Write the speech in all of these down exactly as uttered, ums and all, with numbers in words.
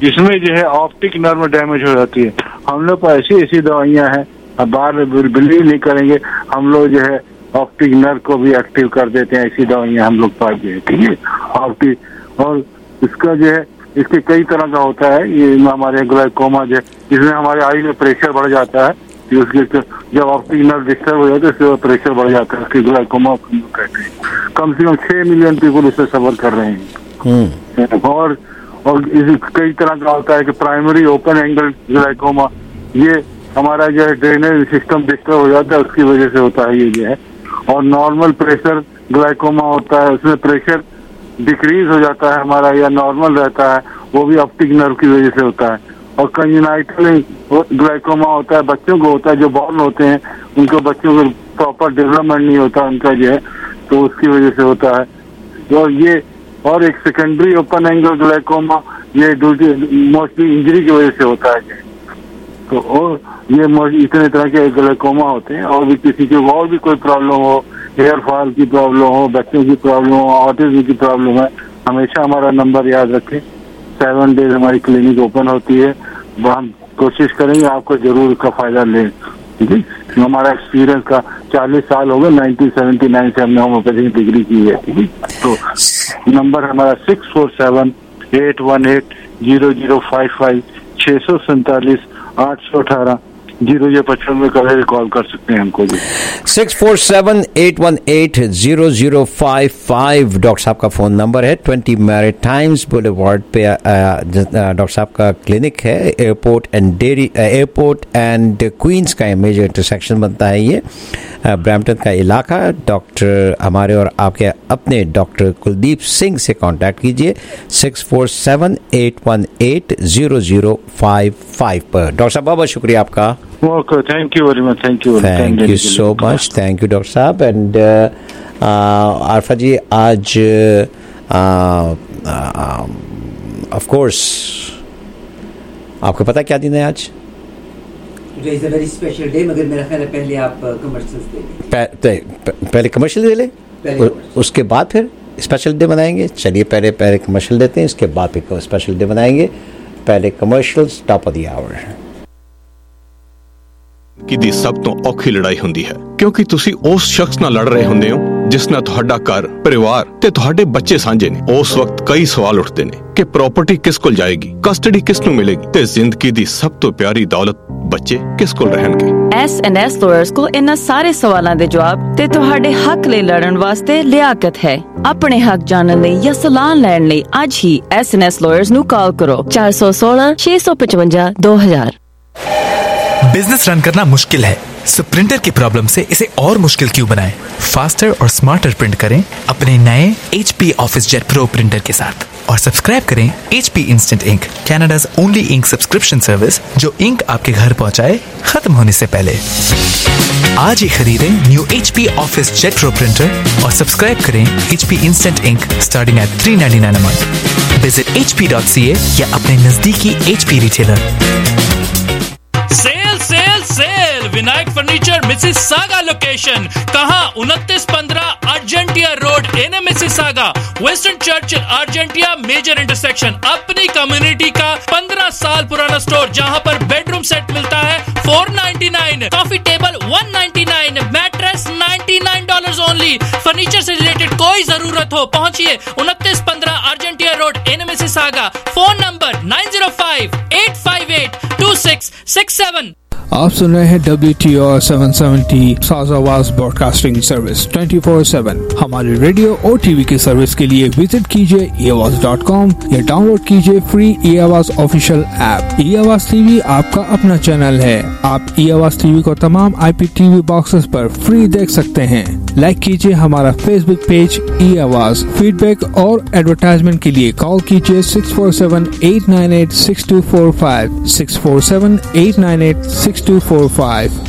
जिसमें जो है ऑप्टिक नर्व डैमेज हो जाती है। हम लोग पर ऐसी ऐसी दवाइयाँ हैं, अब बाहर बिलीव नहीं करेंगे, हम लोग जो है ऑप्टिक नर्व को भी एक्टिव कर देते हैं, ऐसी दवाइयाँ हम लोग पाते हैं, ठीक है। ऑप्टिक और इसका जो है इसके कई तरह का होता है, ये हमारे ग्लाइकोमा जो है इसमें हमारे आई में प्रेशर बढ़ जाता है, उसके जब ऑप्टिक नर्व डिस्टर्ब हो जाता है इससे प्रेशर बढ़ जाता है, उसके ग्लाइकोमा कहते हैं। कम से कम छह मिलियन पीपल इससे सफर कर रहे हैं। और और कई तरह का होता है कि प्राइमरी ओपन एंगल ग्लाइकोमा, ये हमारा जो है ड्रेनेज सिस्टम डिस्टर्ब हो जाता है, उसकी वजह से होता है ये जो है। और नॉर्मल प्रेशर ग्लाइकोमा होता है, उसमें प्रेशर डिक्रीज हो जाता है हमारा या नॉर्मल रहता है, वो भी ऑप्टिक नर्व की वजह से होता है। और कंजेनाइटल ग्लाइकोमा होता है, बच्चों को होता है, जो बॉर्न होते हैं उनको बच्चों को प्रॉपर डेवलपमेंट नहीं होता उनका जो है, तो उसकी वजह से होता है। और ये और एक सेकेंडरी ओपन एंगल ग्लाइकोमा, ये मोस्टली इंजरी की वजह से होता है। तो और ये इतने तरह के ग्लाइकोमा होते हैं। और भी किसी को और भी कोई प्रॉब्लम हो, हेयर फॉल की प्रॉब्लम हो, बच्चों की प्रॉब्लम हो, ऑटिज्म की प्रॉब्लम है, हमेशा हमारा नंबर याद रखें। सेवन डेज हमारी क्लिनिक ओपन होती है, हम कोशिश करेंगे आपको जरूर इसका फायदा लें। जी, हमारा एक्सपीरियंस का चालीस साल हो गए, नाइनटीन सेवेंटी नाइन से हमने होम्योपैथी की डिग्री की है। ठीक, तो नंबर हमारा six four seven eight one eight zero zero five five, छः सौ सैंतालीस आठ सौ अठारह जीरो जीरो पचपन में कभी कॉल कर सकते हैं हमको भी। Six four seven eight one eight zero zero five five doctor साहब का फ़ोन नंबर है। ट्वेंटी मैरिटाइम्स बुलेवार्ड पे डॉक्टर साहब का क्लिनिक है। Airport and Derry airport and Queens का मेजर इंटरसेक्शन बनता है ये, ब्रैम्पटन का इलाका। डॉक्टर हमारे और आपके अपने डॉक्टर कुलदीप सिंह से कांटेक्ट कीजिए six four seven eight one eight zero zero five five पर। डॉक्टर साहब बहुत बहुत शुक्रिया आपका। Okay, thank you very much. Thank you thank you so much. Thank you doctor साहब। एंड आरफा जी, आज ऑफ कोर्स आपको पता क्या दिन है आज? It's a very special day, मगर मेरा ख्याल है पहले आप कमर्शियल्स दे लें। पहले कमर्शियल दे लें, उसके बाद फिर स्पेशल डे बनाएंगे। चलिए पहले पहले कमर्शियल देते हैं, इसके बाद फिर स्पेशल डे बनाएंगे। पहले commercials, top of the hour. ਕਿ ਦੀ ਸਭ ਤੋਂ ਔਖੀ ਲੜਾਈ ਹੁੰਦੀ ਹੈ, ਕਿਉਂਕਿ ਤੁਸੀਂ ਉਸ ਸ਼ਖਸ ਨਾਲ ਲੜ ਰਹੇ ਹੁੰਦੇ ਹੋ ਜਿਸ ਨਾਲ ਤੁਹਾਡਾ ਘਰ, ਪਰਿਵਾਰ ਤੇ ਤੁਹਾਡੇ ਬੱਚੇ ਸਾਂਝੇ ਨੇ। ਉਸ ਵਕਤ ਕਈ ਸਵਾਲ ਉੱਠਦੇ ਨੇ ਕਿ ਪ੍ਰਾਪਰਟੀ ਕਿਸ ਕੋਲ ਜਾਏਗੀ, ਕਸਟਡੀ ਕਿਸ ਨੂੰ ਮਿਲੇਗੀ ਤੇ ਜ਼ਿੰਦਗੀ ਦੀ ਸਭ ਤੋਂ ਪਿਆਰੀ ਦੌਲਤ ਬੱਚੇ ਕਿਸ ਕੋਲ ਰਹਿਣਗੇ। ਐਸ ਐਂਡ ਐਸ ਲਾਇਰਸ ਕੋਲ ਇਹਨਾਂ ਸਾਰੇ ਸਵਾਲਾਂ ਦੇ ਜਵਾਬ ਤੇ ਤੁਹਾਡੇ ਹੱਕ ਲਈ ਲੜਨ ਵਾਸਤੇ ਲਿਆਕਤ ਹੈ। ਆਪਣੇ ਹੱਕ ਜਾਣਨ ਲਈ ਜਾਂ ਸਲਾਹ ਲੈਣ ਲਈ ਅੱਜ ਹੀ ਐਸ ਐਂਡ ਐਸ ਲਾਇਰਸ ਨੂੰ ਕਾਲ ਕਰੋ ਚਾਰ ਸੌ सोलह छह सौ पचवंजा दो हजार। बिजनेस रन करना मुश्किल है, सो प्रिंटर की प्रॉब्लम से इसे और मुश्किल क्यों बनाएं? फास्टर और स्मार्टर प्रिंट करें अपने नए H P OfficeJet pro printer के साथ और सब्सक्राइब करें H P instant ink, Canada's only ink subscription service जो इंक आपके घर पहुंचाए खत्म होने से पहले। आज ही खरीदें new H P OfficeJet pro printer और सब्सक्राइब करें H P instant ink starting at three ninety nine a month. Visit H P dot C A या अपने नजदीकी H P retailer. Sale sale sale Vinayak furniture Mississauga location कहां? उनतीस पंद्रह Argentia road, in Mississauga, western church Argentia major intersection. अपनी community का पंद्रह साल पुराना स्टोर जहां पर बेडरूम सेट मिलता है four ninety nine, coffee table one ninety nine, mattress ninety nine dollars only. Furniture से रिलेटेड कोई जरूरत हो पहुंचिए उनतीस पंद्रह Argentia road, in Mississauga. Phone number nine zero five eight five eight two six six seven. आप सुन रहे हैं W T O seven seventy south Awaaz broadcasting service twenty four seven. हमारे रेडियो और टीवी की सर्विस के लिए विजिट कीजिए ई आवाज डॉट कॉम या डाउनलोड कीजिए free E Awaaz official app. ई आवाज टीवी आपका अपना चैनल है। आप ई आवाज टीवी को तमाम आई पी टीवी बॉक्सेस पर फ्री देख सकते हैं। लाइक कीजिए हमारा फेसबुक पेज ई आवाज। फीडबैक और एडवर्टाइजमेंट के लिए कॉल कीजिए six four seven eight nine eight six two four five, six four seven eight nine eight six two four five.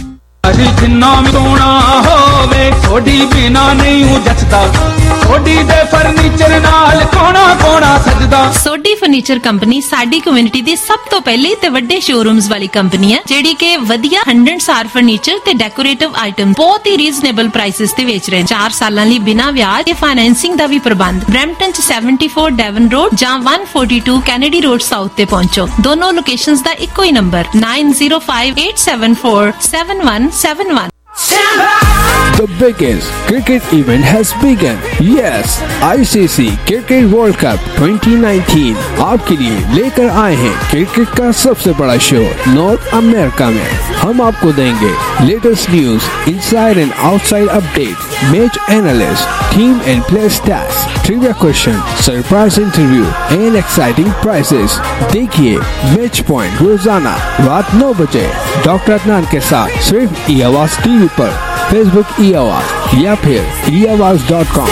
जिन्ना सोना होवे थोड़ी बिना नहीं हूं जचदा सोडी दे फर्नीचर नाल कोना कोना सजदा सोडी फर्नीचर कंपनी साडी कम्युनिटी दी सब तो पहले ते वड्डे शोरूम्स वाली कंपनी है जेडी के वधिया हंड्रेड स्टार फर्नीचर ते डेकोरेटिव आइटम बहुत ही रीजनेबल प्राइसेस ते बेच रहे हैं। चार सालां लई बिना ब्याज ते फाइनेंसिंग दा भी प्रबंध। ब्रैम्पटन च सैवनटी फोर डेवन रोड जां one forty two Kennedy road south ते पहुंचो। दोनों लोकेशंस दा इक्को ही number nine zero five eight seven four seven one seven one. The biggest cricket event has begun. Yes, I C C Cricket World Cup twenty nineteen आपके लिए लेकर आए हैं क्रिकेट का सबसे बड़ा शो नॉर्थ अमेरिका में। हम आपको देंगे latest news, inside and outside update, match analyst, team and player stats, trivia question, surprise interview and exciting prizes. देखिए मैच पॉइंट रोजाना रात नौ बजे डॉक्टर अदनान के साथ सिर्फ ई आवाज टीवी पर, फेसबुक ई आवाज या फिर ई आवाज डॉट कॉम।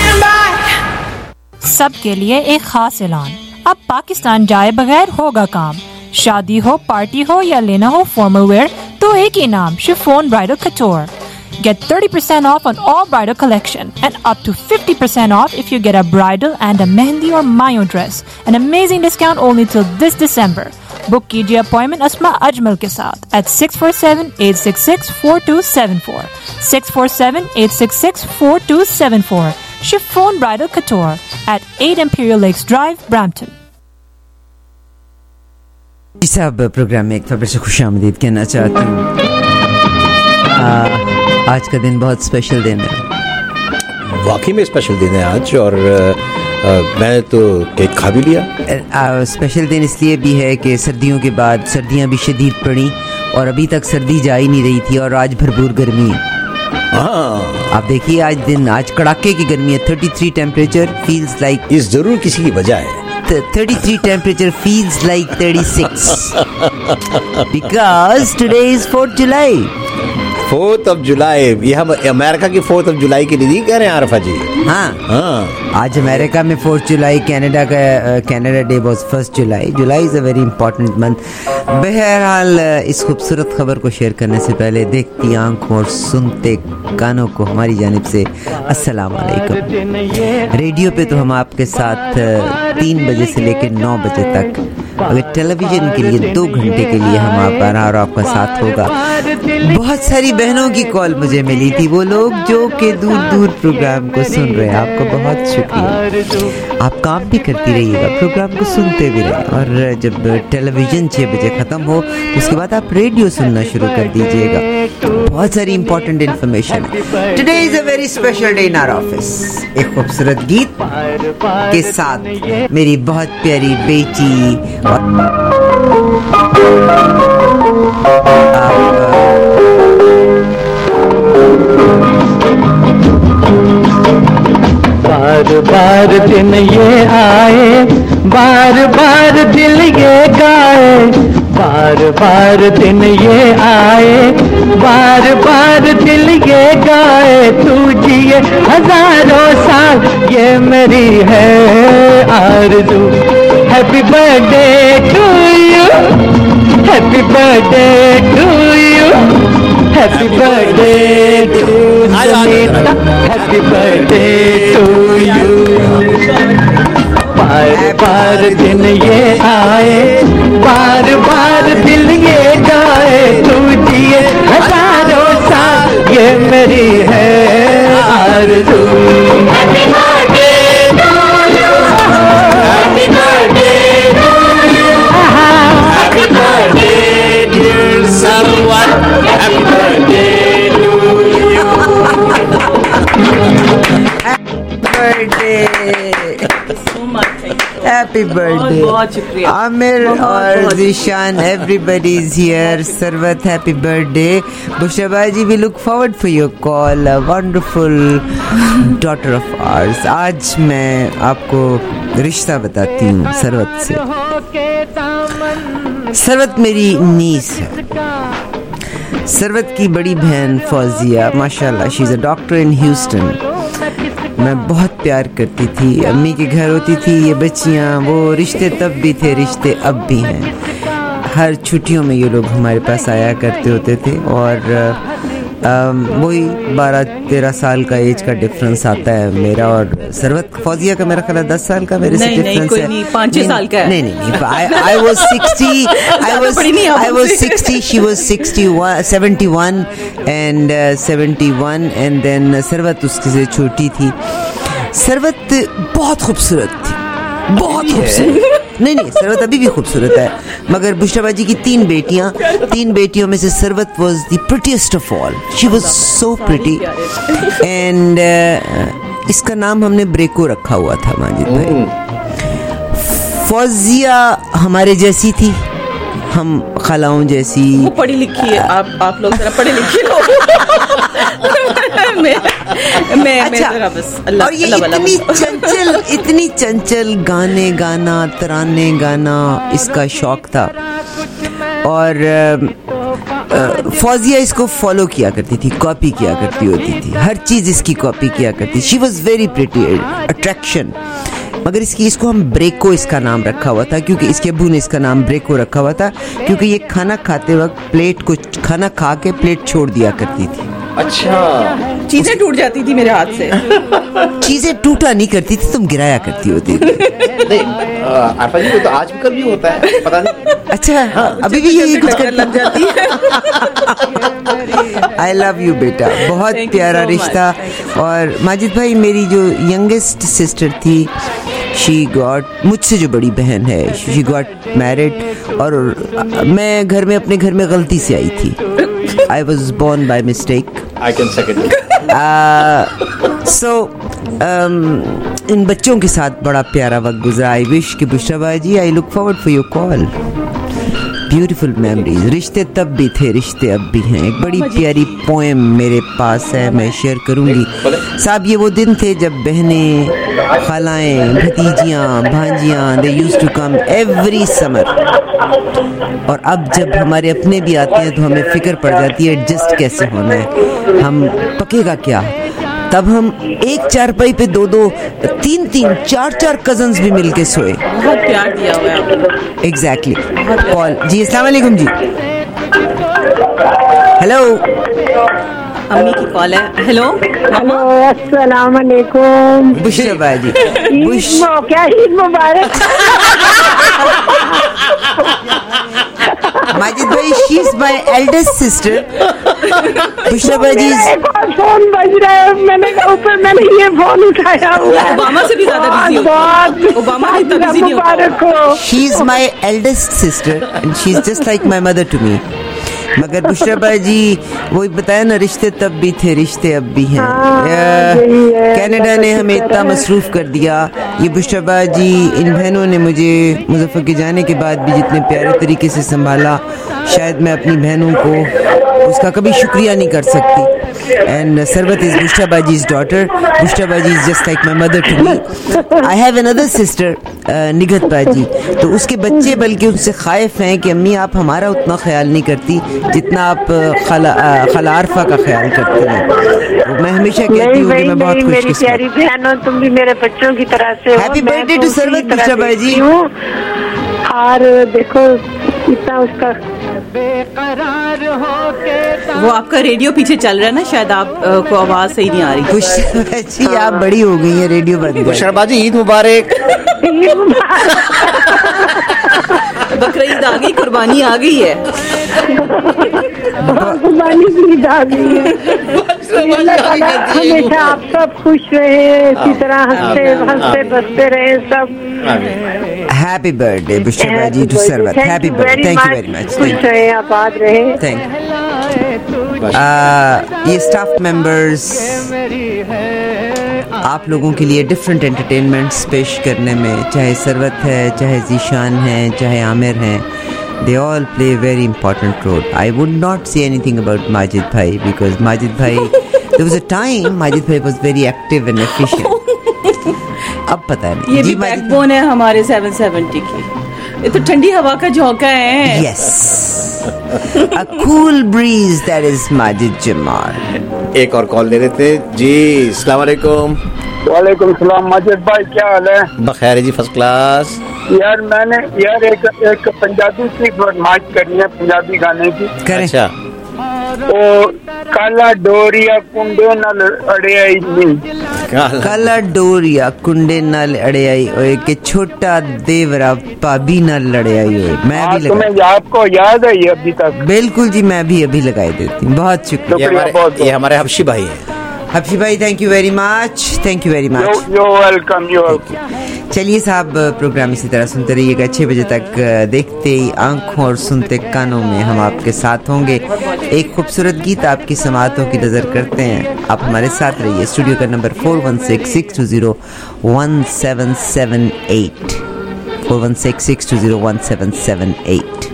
सबके लिए एक खास ऐलान, अब पाकिस्तान जाए बगैर होगा काम। शादी हो, पार्टी हो या लेना हो फॉर्मल वेयर तो एक ही नाम, chiffon bridal couture. Get thirty percent off on all bridal collection and up to fifty percent off if you get a bridal and a mehndi or mayo dress. An amazing discount only till this December. Book कीजिए appointment Asma Ajmal के साथ at six four seven eight six six four two seven four six four seven eight six six four two seven four. Chiffon Bridal Couture at eight Imperial Lakes Drive, Brampton. जी साहब, programme में एक खबर से खुशामदीद कहना चाहती हूँ। आज का दिन बहुत स्पेशल दिन है। वाकई में स्पेशल दिन है आज, और आ, मैं तो केक खा भी लिया। स्पेशल दिन इसलिए भी है कि सर्दियों के बाद सर्दियां भी शदीद पड़ी और अभी तक सर्दी जा ही नहीं रही थी और आज भरपूर गर्मी है। हाँ, आप देखिए आज दिन, आज कड़ाके की गर्मी है। Thirty three temperature feels like, इस जरूर किसी की वजह है। Thirty three temperature feels like thirty six because today is fourth July. Fourth of July, ये हम अमेरिका की फोर्थ ऑफ जुलाई के लिए नहीं कह रहे हैं आरफा जी। हाँ हाँ, आज अमेरिका में फोर्थ जुलाई, कनाडा का Canada day was first July. July is a very important month. बहरहाल इस खूबसूरत खबर को शेयर करने से पहले देखती आंखों और सुनते कानों को हमारी जानिब से अस्सलाम वालेकुम। रेडियो पे तो हम आपके साथ तीन बजे से लेकर नौ बजे तक, अगर टेलीविजन के लिए दो घंटे के लिए हम आप और आपका साथ होगा। बहुत सारी बहनों की कॉल मुझे मिली थी, वो लोग जो कि दूर दूर प्रोग्राम को सुन रहे हैं। आपका बहुत शुक्रिया। आप काम भी करती रहिएगा, प्रोग्राम को सुनते भी रहिए, और जब टेलीविजन छः बजे ख़त्म हो उसके बाद आप रेडियो सुनना शुरू कर दीजिएगा। बहुत सारी इंपॉर्टेंट इन्फॉर्मेशन है। Today is a very special day in our office. एक खूबसूरत गीत के साथ मेरी बहुत प्यारी बेटी और बार बार दिन ये आए, बार बार दिल ये गाए, बार बार दिन ये आए, बार बार दिल ये गाए, तू जिए हजारों साल ये मेरी है आरज़ू। Happy birthday to you, happy birthday to you, happy birthday to Sunita, happy birthday to you. बार बार दिन ये आए, बार बार दिल ये गाए, तू जिए हजारों साल ये मेरी है आरज़ू। Happy birthday to you, happy birthday to you, happy birthday dear someone, happy birthday to you. Happy birthday Aamir और Zeeshan, everybody is here. Sarwat happy birthday. Bushra ji, we look forward for your call, a wonderful daughter of ours. आज मैं आपको रिश्ता बताती हूँ सरवत से। सरवत मेरी नीस है। सरवत की बड़ी बहन फौजिया, माशाल्लाह she is a doctor in Houston. मैं बहुत प्यार करती थी, अम्मी के घर होती थी ये बच्चियाँ। वो रिश्ते तब भी थे, रिश्ते अब भी हैं। हर छुट्टियों में ये लोग हमारे पास आया करते होते थे और वही बारह तेरह साल का एज का डिफरेंस आता है मेरा और सरवत फौजिया का मेरा ख्याल है दस साल का मेरे से डिफरेंस है। नहीं, पाँच छह साल का है। नहीं नहीं I was sixty I was I was sixty she was sixty one seventy one and seventy one and then Sarwat उससे से छोटी थी। सरवत बहुत खूबसूरत थी, बहुत खूबसूरत। नहीं नहीं सरवत अभी भी खूबसूरत है, मगर बुशराबाजी की तीन बेटियां तीन बेटियों में से Sarwat was the prettiest of all. She was so pretty and इसका नाम हमने ब्रेको रखा हुआ था माजिद भाई। फौजिया हमारे जैसी थी, हम खलाओं जैसी। वो पढ़ी लिखी है, आप आप लोग जरा पढ़े लिखे लोग। मैं मैं अच्छा, मैं बस अल्लाह, और ये अल्लाह इतनी चंचल इतनी चंचल गाने गाना तराने गाना इसका शौक था। और फौजिया इसको फॉलो किया करती थी, कॉपी किया करती होती थी, हर चीज इसकी कॉपी किया करती। She was very pretty, attraction. मगर इसकी इसको हम ब्रेको इसका नाम रखा हुआ था, क्योंकि इसके अब्बू ने इसका नाम ब्रेको रखा हुआ था, क्योंकि ये खाना खाते वक्त प्लेट को खाना खा के प्लेट छोड़ दिया करती थी। अच्छा, चीजें टूट जाती थी मेरे हाथ से। चीजें टूटा नहीं करती थी, तुम गिराया करती होती थी। आरफा जी को तो आज भी कल भी होता है, पता नहीं। अच्छा हाँ, अभी भी यही कुछ कर लग जाती है। आई लव यू बेटा, बहुत प्यारा रिश्ता। और माजिद भाई मेरी जो यंगेस्ट सिस्टर थी, शी गॉट मुझसे जो बड़ी बहन है, शी गॉट मैरिड और मैं घर में अपने घर में गलती से आई थी। I was born by mistake. I can second it. uh, so um, इन बच्चों के साथ बड़ा प्यारा वक्त गुजरा। आई विश कि Bushra ji, I look forward for your call. Beautiful memories. रिश्ते तब भी थे, रिश्ते अब भी हैं। एक बड़ी प्यारी पोएम मेरे पास है, मैं शेयर करूंगी। साहब ये वो दिन थे जब बहनें, खालाएं, भतीजियाँ, भांजियाँ, they used to come every summer. और अब जब हमारे अपने भी आते हैं तो हमें फिक्र पड़ जाती है एडजस्ट कैसे होना है, हम पकेगा क्या। तब हम एक चारपाई पे दो दो तीन तीन चार चार कजन्स भी मिलके सोए। बहुत प्यार दिया हुआ है आपको। एग्जैक्टली। कॉल जी, अस्सलाम वालेकुम जी। हेलो, अम्मी की कॉल है। हेलो हेलो, अस्सलाम वालेकुम। बुशरा बाजी, बुश क्या ईद मुबारक। माजिद भाई, she is my eldest sister. Bushra बाजी, फोन बज रहा है, मैंने ऊपर मैंने ये फोन उठाया हुआ है। ओबामा से भी ज्यादा बिजी हो। ओबामा भी इतना बिजी नहीं होता। She is my eldest sister and she is just like my mother to me. मगर बुशरा बाजी वही बताया ना, रिश्ते तब भी थे, रिश्ते अब भी हैं। कनाडा ने हमें इतना मसरूफ कर दिया। ये बुशरा बाजी, इन बहनों ने मुझे मुजफ्फर के जाने के बाद भी जितने प्यारे तरीके से संभाला, शायद मैं अपनी बहनों को उसका कभी शुक्रिया नहीं कर सकती। एंड सरवत इज बुशरा बाजी's daughter. बुशरा बाजी is just like my mother to me. I have another sister, निगत बाजी, तो उसके बच्चे बल्कि उनसे खाइफ हैं कि अम्मी आप हमारा उतना ख्याल नहीं करती जितना आप खला खला आरफा का ख्याल करती हैं। तो मैं हमेशा कहती हूँ कि मैं बहुत खुशकिस्मत। मेरी प्यारी बहन हो, तुम भी मेरे बच्चों की तरह से हो। Happy birthday to Sarwat Bushra बाजी। और देखो इतना उसका वो आपका रेडियो पीछे चल रहा है ना, शायद आप को आवाज सही नहीं आ रही। बुशरा जी आप बड़ी हो गई हैं, रेडियो बंद कर। बुशरा बाजी ईद मुबारक। बकरा ईद आ गई, कुर्बानी आ गई है। कुर्बानी की ईद आ गई है। हमेशा आप सब खुश रहे, इसी तरह हंसते हंसते बसते रहे सब। हैप्पी बर्थडे बुशरा बाजी to Sarwat. Happy birthday, thank you very much. खुश रहे, आबाद रहे। Thank you. ये स्टाफ मेंबर्स आप लोगों के लिए डिफरेंट एंटरटेनमेंट्स पेश करने में, चाहे सरवत है, चाहे जीशान है, चाहे आमिर हैं, they all play a very important role. I would not say anything about Majid Bhai because Majid Bhai, there was a time Majid Bhai was very active and efficient. अब पता नहीं। ये भी बैकबोन है हमारे सेवन सेवेंटी की। ये तो ठंडी हवा का झोंका है। Yes. A cool breeze that is Majid Jamal. एक और कॉल ले लेते जी। अस्सलाम वालेकुम। वालेकुम सलाम। माजिद भाई क्या हाल है? बखैर जी, फर्स्ट क्लास। यार मैंने यार एक एक पंजाबी की फरमाइश करनी है, पंजाबी गाने की। करें। अच्छा ਉਹ ਕਾਲਾ ਡੋਰੀਆ ਕੁੰਡੇ ਨਾਲ ਅੜਿਆ ਹੀ ਨਹੀਂ ਕਾਲਾ ਡੋਰੀਆ ਕੁੰਡੇ ਨਾਲ ਅੜਿਆਈ ਹੋਏ कि छोटा देवरा भाभी नाल लड़ाई हुई। मैं भी लगा, तुम्हें आपको याद है ये अभी तक? बिल्कुल जी, मैं भी अभी लगाई देती हूँ। बहुत शुक्रिया। ये हमारे, ये हमारे हफ्शी भाई है। हफ्शी भाई, thank you very much, thank you very much. You welcome, you welcome. चलिए साहब, प्रोग्राम इसी तरह सुनते रहिएगा। छह बजे तक देखते ही आंखों और सुनते कानों में हम आपके साथ होंगे। एक खूबसूरत गीत आपकी समातों की नजर करते हैं, आप हमारे साथ रहिए। स्टूडियो का number four one six six two zero one seven seven eight four one six six two zero one seven seven eight.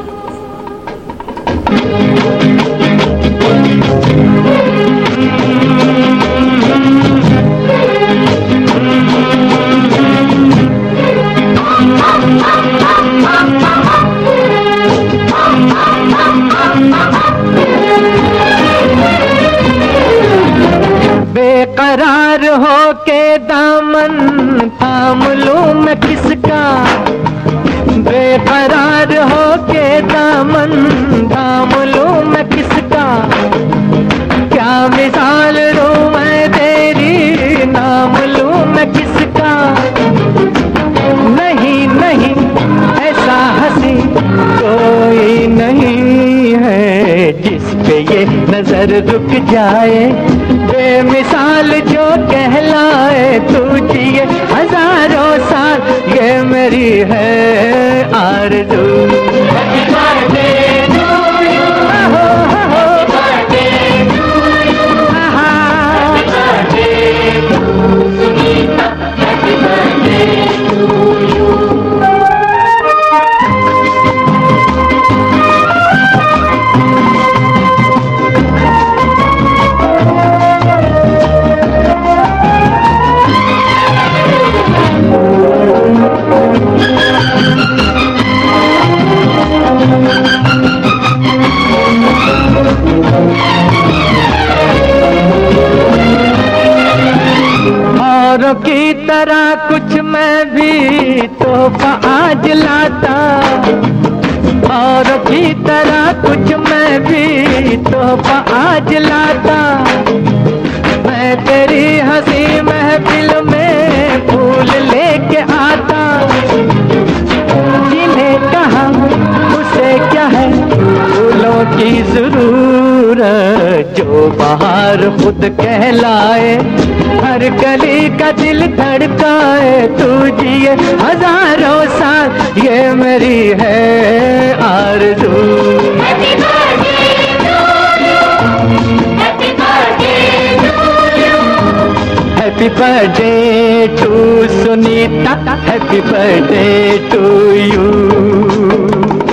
बेकरार हो के दामन थाम लूं मैं किसका, बेकरार हो के दामन थाम लूं मैं किसका, क्या मिसाल दूं मैं तेरी नाम लूं मैं किसका। नहीं नहीं ऐसा हंसी कोई नहीं है जिस पे ये नजर रुक जाए, बेमिसाल जो कहलाए तू जिए हजारों साल, ये मेरी है आरज़ू। Happy birthday to you, happy birthday to you, happy birthday to Sunita, happy birthday to you। औरों की तरह कुछ मैं भी तोहफा आज लाता, औरों की तरह कुछ मैं भी तोहफा आज लाता, मैं तेरी हंसी महफिल में फूल लेके आता, जिन्हें कहा उसे क्या है फूलों की जरूरत, जो बाहर खुद कहलाए, हर गली का दिल धड़काए, तू जिए हजारों साल, ये मेरी है आरज़ू। Happy birthday to you, happy birthday to you, happy birthday to Sunita, happy birthday to you।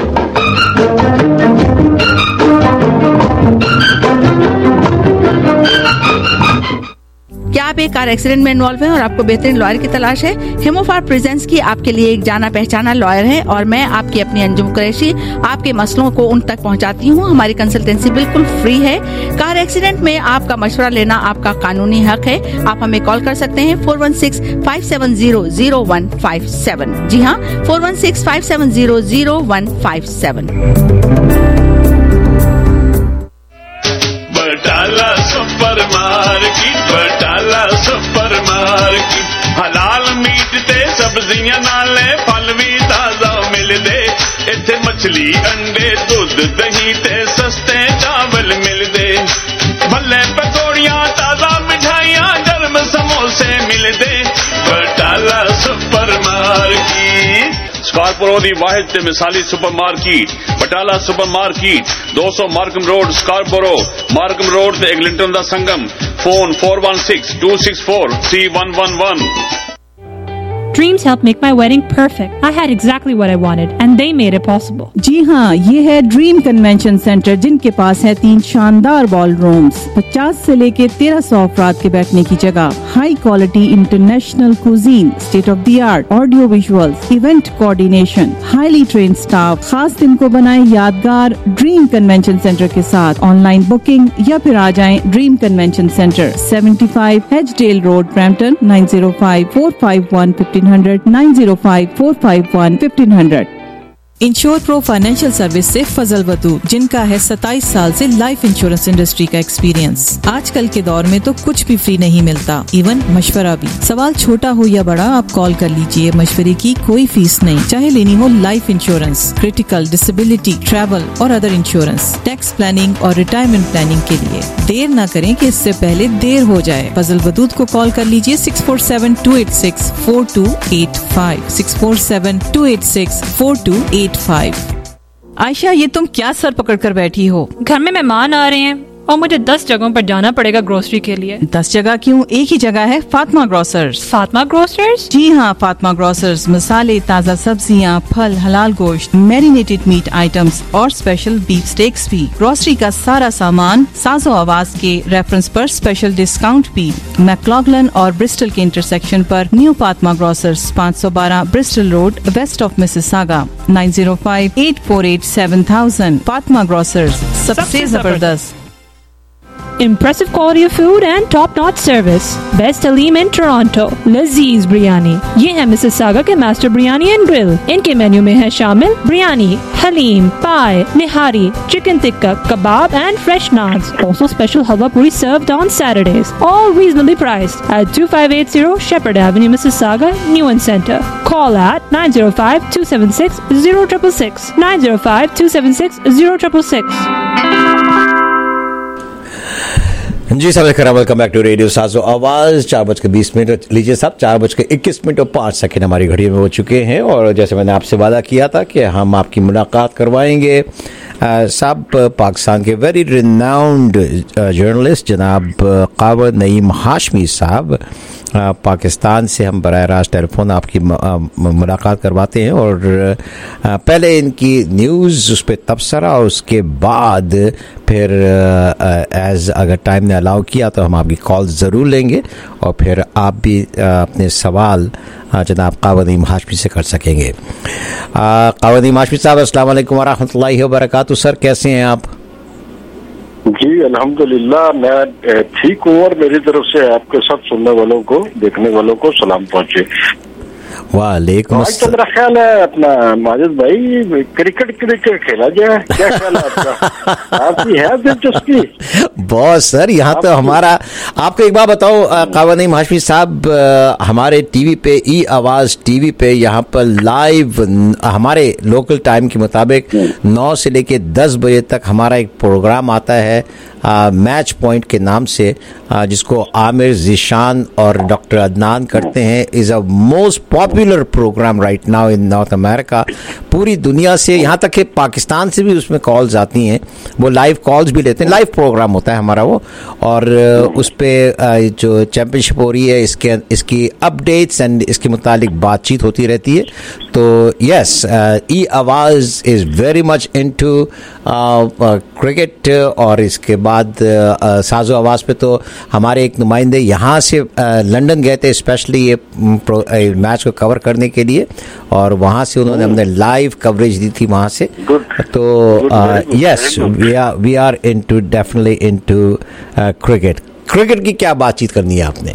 क्या आप एक कार एक्सीडेंट में इन्वॉल्व हैं और आपको बेहतरीन लॉयर की तलाश है? हिमोफार प्रेजेंस की आपके लिए एक जाना पहचाना लॉयर है और मैं आपकी अपनी अंजुम कुरैशी आपके मसलों को उन तक पहुंचाती हूं। हमारी कंसल्टेंसी बिल्कुल फ्री है। कार एक्सीडेंट में आपका मशवरा लेना आपका कानूनी हक है। आप हमें कॉल कर सकते हैं four one six five seven zero zero one five seven. जी हाँ, four one six five seven zero zero one five seven. Batala super market, Batala super market, हलाल मीट ते सब्जियां नाले फल भी ताजा मिलदे, इत्थे मछली अंडे दूध दही ते सस्ते चावल मिलदे, भल्ले पकौड़ियां ताजा मिठाइयां गर्म समोसे मिलदे, बटाला सुपर मार्केट। स्कारपोरो दी वाहिद ते मिसाली Super market Batala super Market दो सौ Markham Road Scarborough, Markham Road ते एग्लिंटन दा संगम। Phone four one six two six four three one one one. Dreams helped make my wedding perfect. I had exactly what I wanted and they made it possible. जी हाँ, ये है dream Convention centre जिनके पास है तीन शानदार ball rooms, पचास से लेके तेरह सौ अफराद के बैठने की जगह, high quality international cuisine, state of the art audio visuals, event coordination, highly train staff. खास दिन को बनाए यादगार ड्रीम कन्वेंशन सेंटर के साथ। ऑनलाइन बुकिंग या फिर आ जाएं Dream Convention Centre, seventy five Hedgedale Road, Brampton, nine zero five four five one fifteen hundred, nine zero five four five one fifteen hundred. Insure Pro Financial Service से फजल वदूद, जिनका है सत्ताईस साल से लाइफ इंश्योरेंस इंडस्ट्री का experience. आजकल के दौर में तो कुछ भी फ्री नहीं मिलता, इवन मशवरा भी। सवाल छोटा हो या बड़ा, आप कॉल कर लीजिए, मशवरे की कोई फीस नहीं। चाहे लेनी हो life insurance, critical, disability, travel और अदर इंश्योरेंस, टैक्स प्लानिंग और रिटायरमेंट प्लानिंग के लिए। देर न करें कि इससे पहले देर हो जाए। फजल वदूद को कॉल कर लीजिए six four seven two eight six four two eight five six four seven two eight six four two eight five. Ayesha, ये तुम क्या सर पकड़ कर बैठी हो? घर में मेहमान आ रहे हैं और मुझे दस जगहों पर जाना पड़ेगा ग्रोसरी के लिए। दस जगह क्यों, एक ही जगह है, फातिमा ग्रोसर्स। फातिमा ग्रोसर्स? जी हाँ, फातिमा ग्रोसर्स मसाले, ताज़ा सब्जियाँ, फल, हलाल गोश्त, मैरिनेटेड मीट आइटम्स और स्पेशल बीफ स्टेक्स भी। ग्रोसरी का सारा सामान साजो आवाज के रेफरेंस पर स्पेशल डिस्काउंट भी। मैक्लॉगलन और ब्रिस्टल के इंटरसेक्शन पर न्यू फातिमा ग्रोसर्स, पाँच सौ बारह Bristol Road, west of Mississauga, nine zero five eight four eight seven thousand. Fatima Grocers, सबसे जबरदस्त। Impressive quality of food and top-notch service. Best Halim in Toronto. Lazeez biryani, ये है मिसिसागा के मास्टर बिरयानी एंड ग्रिल। इनके menu में है शामिल biryani, haleem, paya, nihari, chicken tikka, kebab and fresh naans. Also special halwa puri served on Saturdays. All reasonably priced at two five eight zero Shepherd Avenue, Mississauga, Newen Center. Call at nine zero five two seven six zero six six six nine zero five two seven six zero six six six. जी साहब, welcome back to radio साजो आवाज। चार बज के बीस minute लीजिए साहब, चार बज के इक्कीस मिनट और पाँच सेकेंड हमारी घड़ी में हो चुके हैं। और जैसे मैंने आपसे वादा किया था कि हम आपकी मुलाकात करवाएंगे साहब पाकिस्तान के वेरी रिनाउंड जर्नलिस्ट जनाब कावर नईम हाशमी साहब। पाकिस्तान से हम बराह रास्त टेलीफोन आपकी मुलाकात करवाते हैं और पहले इनकी न्यूज़ उस पर तबसरा और उसके बाद फिर एज अगर टाइम ने अलाउ किया तो हम आपकी कॉल ज़रूर लेंगे और फिर आप भी अपने सवाल जनाब कावर नईम हाशमी से कर सकेंगे। कावर नईम हाशमी साहब, अस्सलाम वालेकुम व रहमतुल्लाहि व बरकातुहू। सर, कैसे हैं आप? जी अल्हम्दुलिल्लाह, मैं ठीक हूँ और मेरी तरफ से आपके सब सुनने वालों को, देखने वालों को सलाम पहुँचे। वालेकुम आज तो मेरा ख्याल है अपना माजिद भाई क्रिकेट क्रिकेट खेला जाए, क्या ख्याल है आपका? आपकी है दिलचस्पी? बहुत सर, यहाँ तो हमारा, आपको एक बात बताओ कावर नईम हाशमी साहब, हमारे टीवी पे ई आवाज टीवी पे यहाँ पर लाइव हमारे लोकल टाइम के मुताबिक नौ से लेके दस बजे तक हमारा एक प्रोग्राम आता है आ, मैच पॉइंट के नाम से, आ, जिसको आमिर ज़ीशान और डॉक्टर अदनान करते हैं। Is a most popular programme right now in North America. पूरी दुनिया से, यहाँ तक कि पाकिस्तान से भी उसमें कॉल्स आती हैं, वो लाइव कॉल्स भी लेते हैं। लाइव प्रोग्राम होता है हमारा वो, और उस पर जो चैम्पियनशिप हो रही है इसके इसकी अपडेट्स एंड इसके मुतालिक बातचीत होती रहती है। तो यस, ई आवाज़ is very much into cricket. और इसके बाद साजो आवाज़ पे तो हमारे एक नुमाइंदे यहाँ से लंदन गए थे स्पेशली ये मैच को कवर करने के लिए, और वहाँ से उन्होंने हमने लाइव कवरेज दी थी वहाँ से। तो yes, we are we are into definitely into cricket. Cricket की क्या बातचीत करनी है आपने?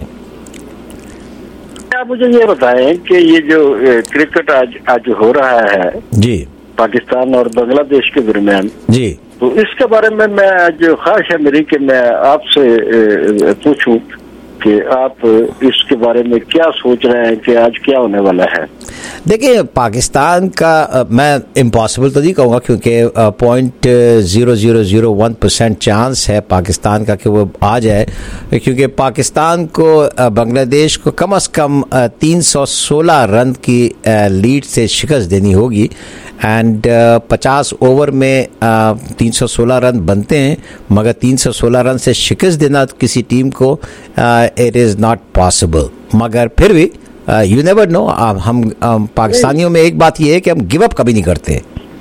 आप मुझे ये बताएं कि ये जो क्रिकेट आज आज हो रहा है जी पाकिस्तान और बांग्लादेश के दरमियान जी, तो इसके बारे में मैं आज ख्वाहिश है मेरी कि मैं आपसे पूछूं कि आप इसके बारे में क्या सोच रहे हैं कि आज क्या होने वाला है। देखिए, पाकिस्तान का मैं इम्पॉसिबल तो नहीं कहूँगा, क्योंकि point zero zero zero one percent chance है पाकिस्तान का कि वो आ जाए, क्योंकि पाकिस्तान को बांग्लादेश को कम से कम तीन सौ सोलह रन की लीड से शिकस्त देनी होगी। एंड पचास ओवर में तीन सौ सोलह रन बनते हैं, मगर तीन सौ सोलह रन से शिकस्त देना किसी टीम को इट इज़ नॉट पॉसिबल। मगर फिर भी यू नेवर नो। हम um, पाकिस्तानियों में एक बात ये है कि हम गिव अप कभी नहीं करते।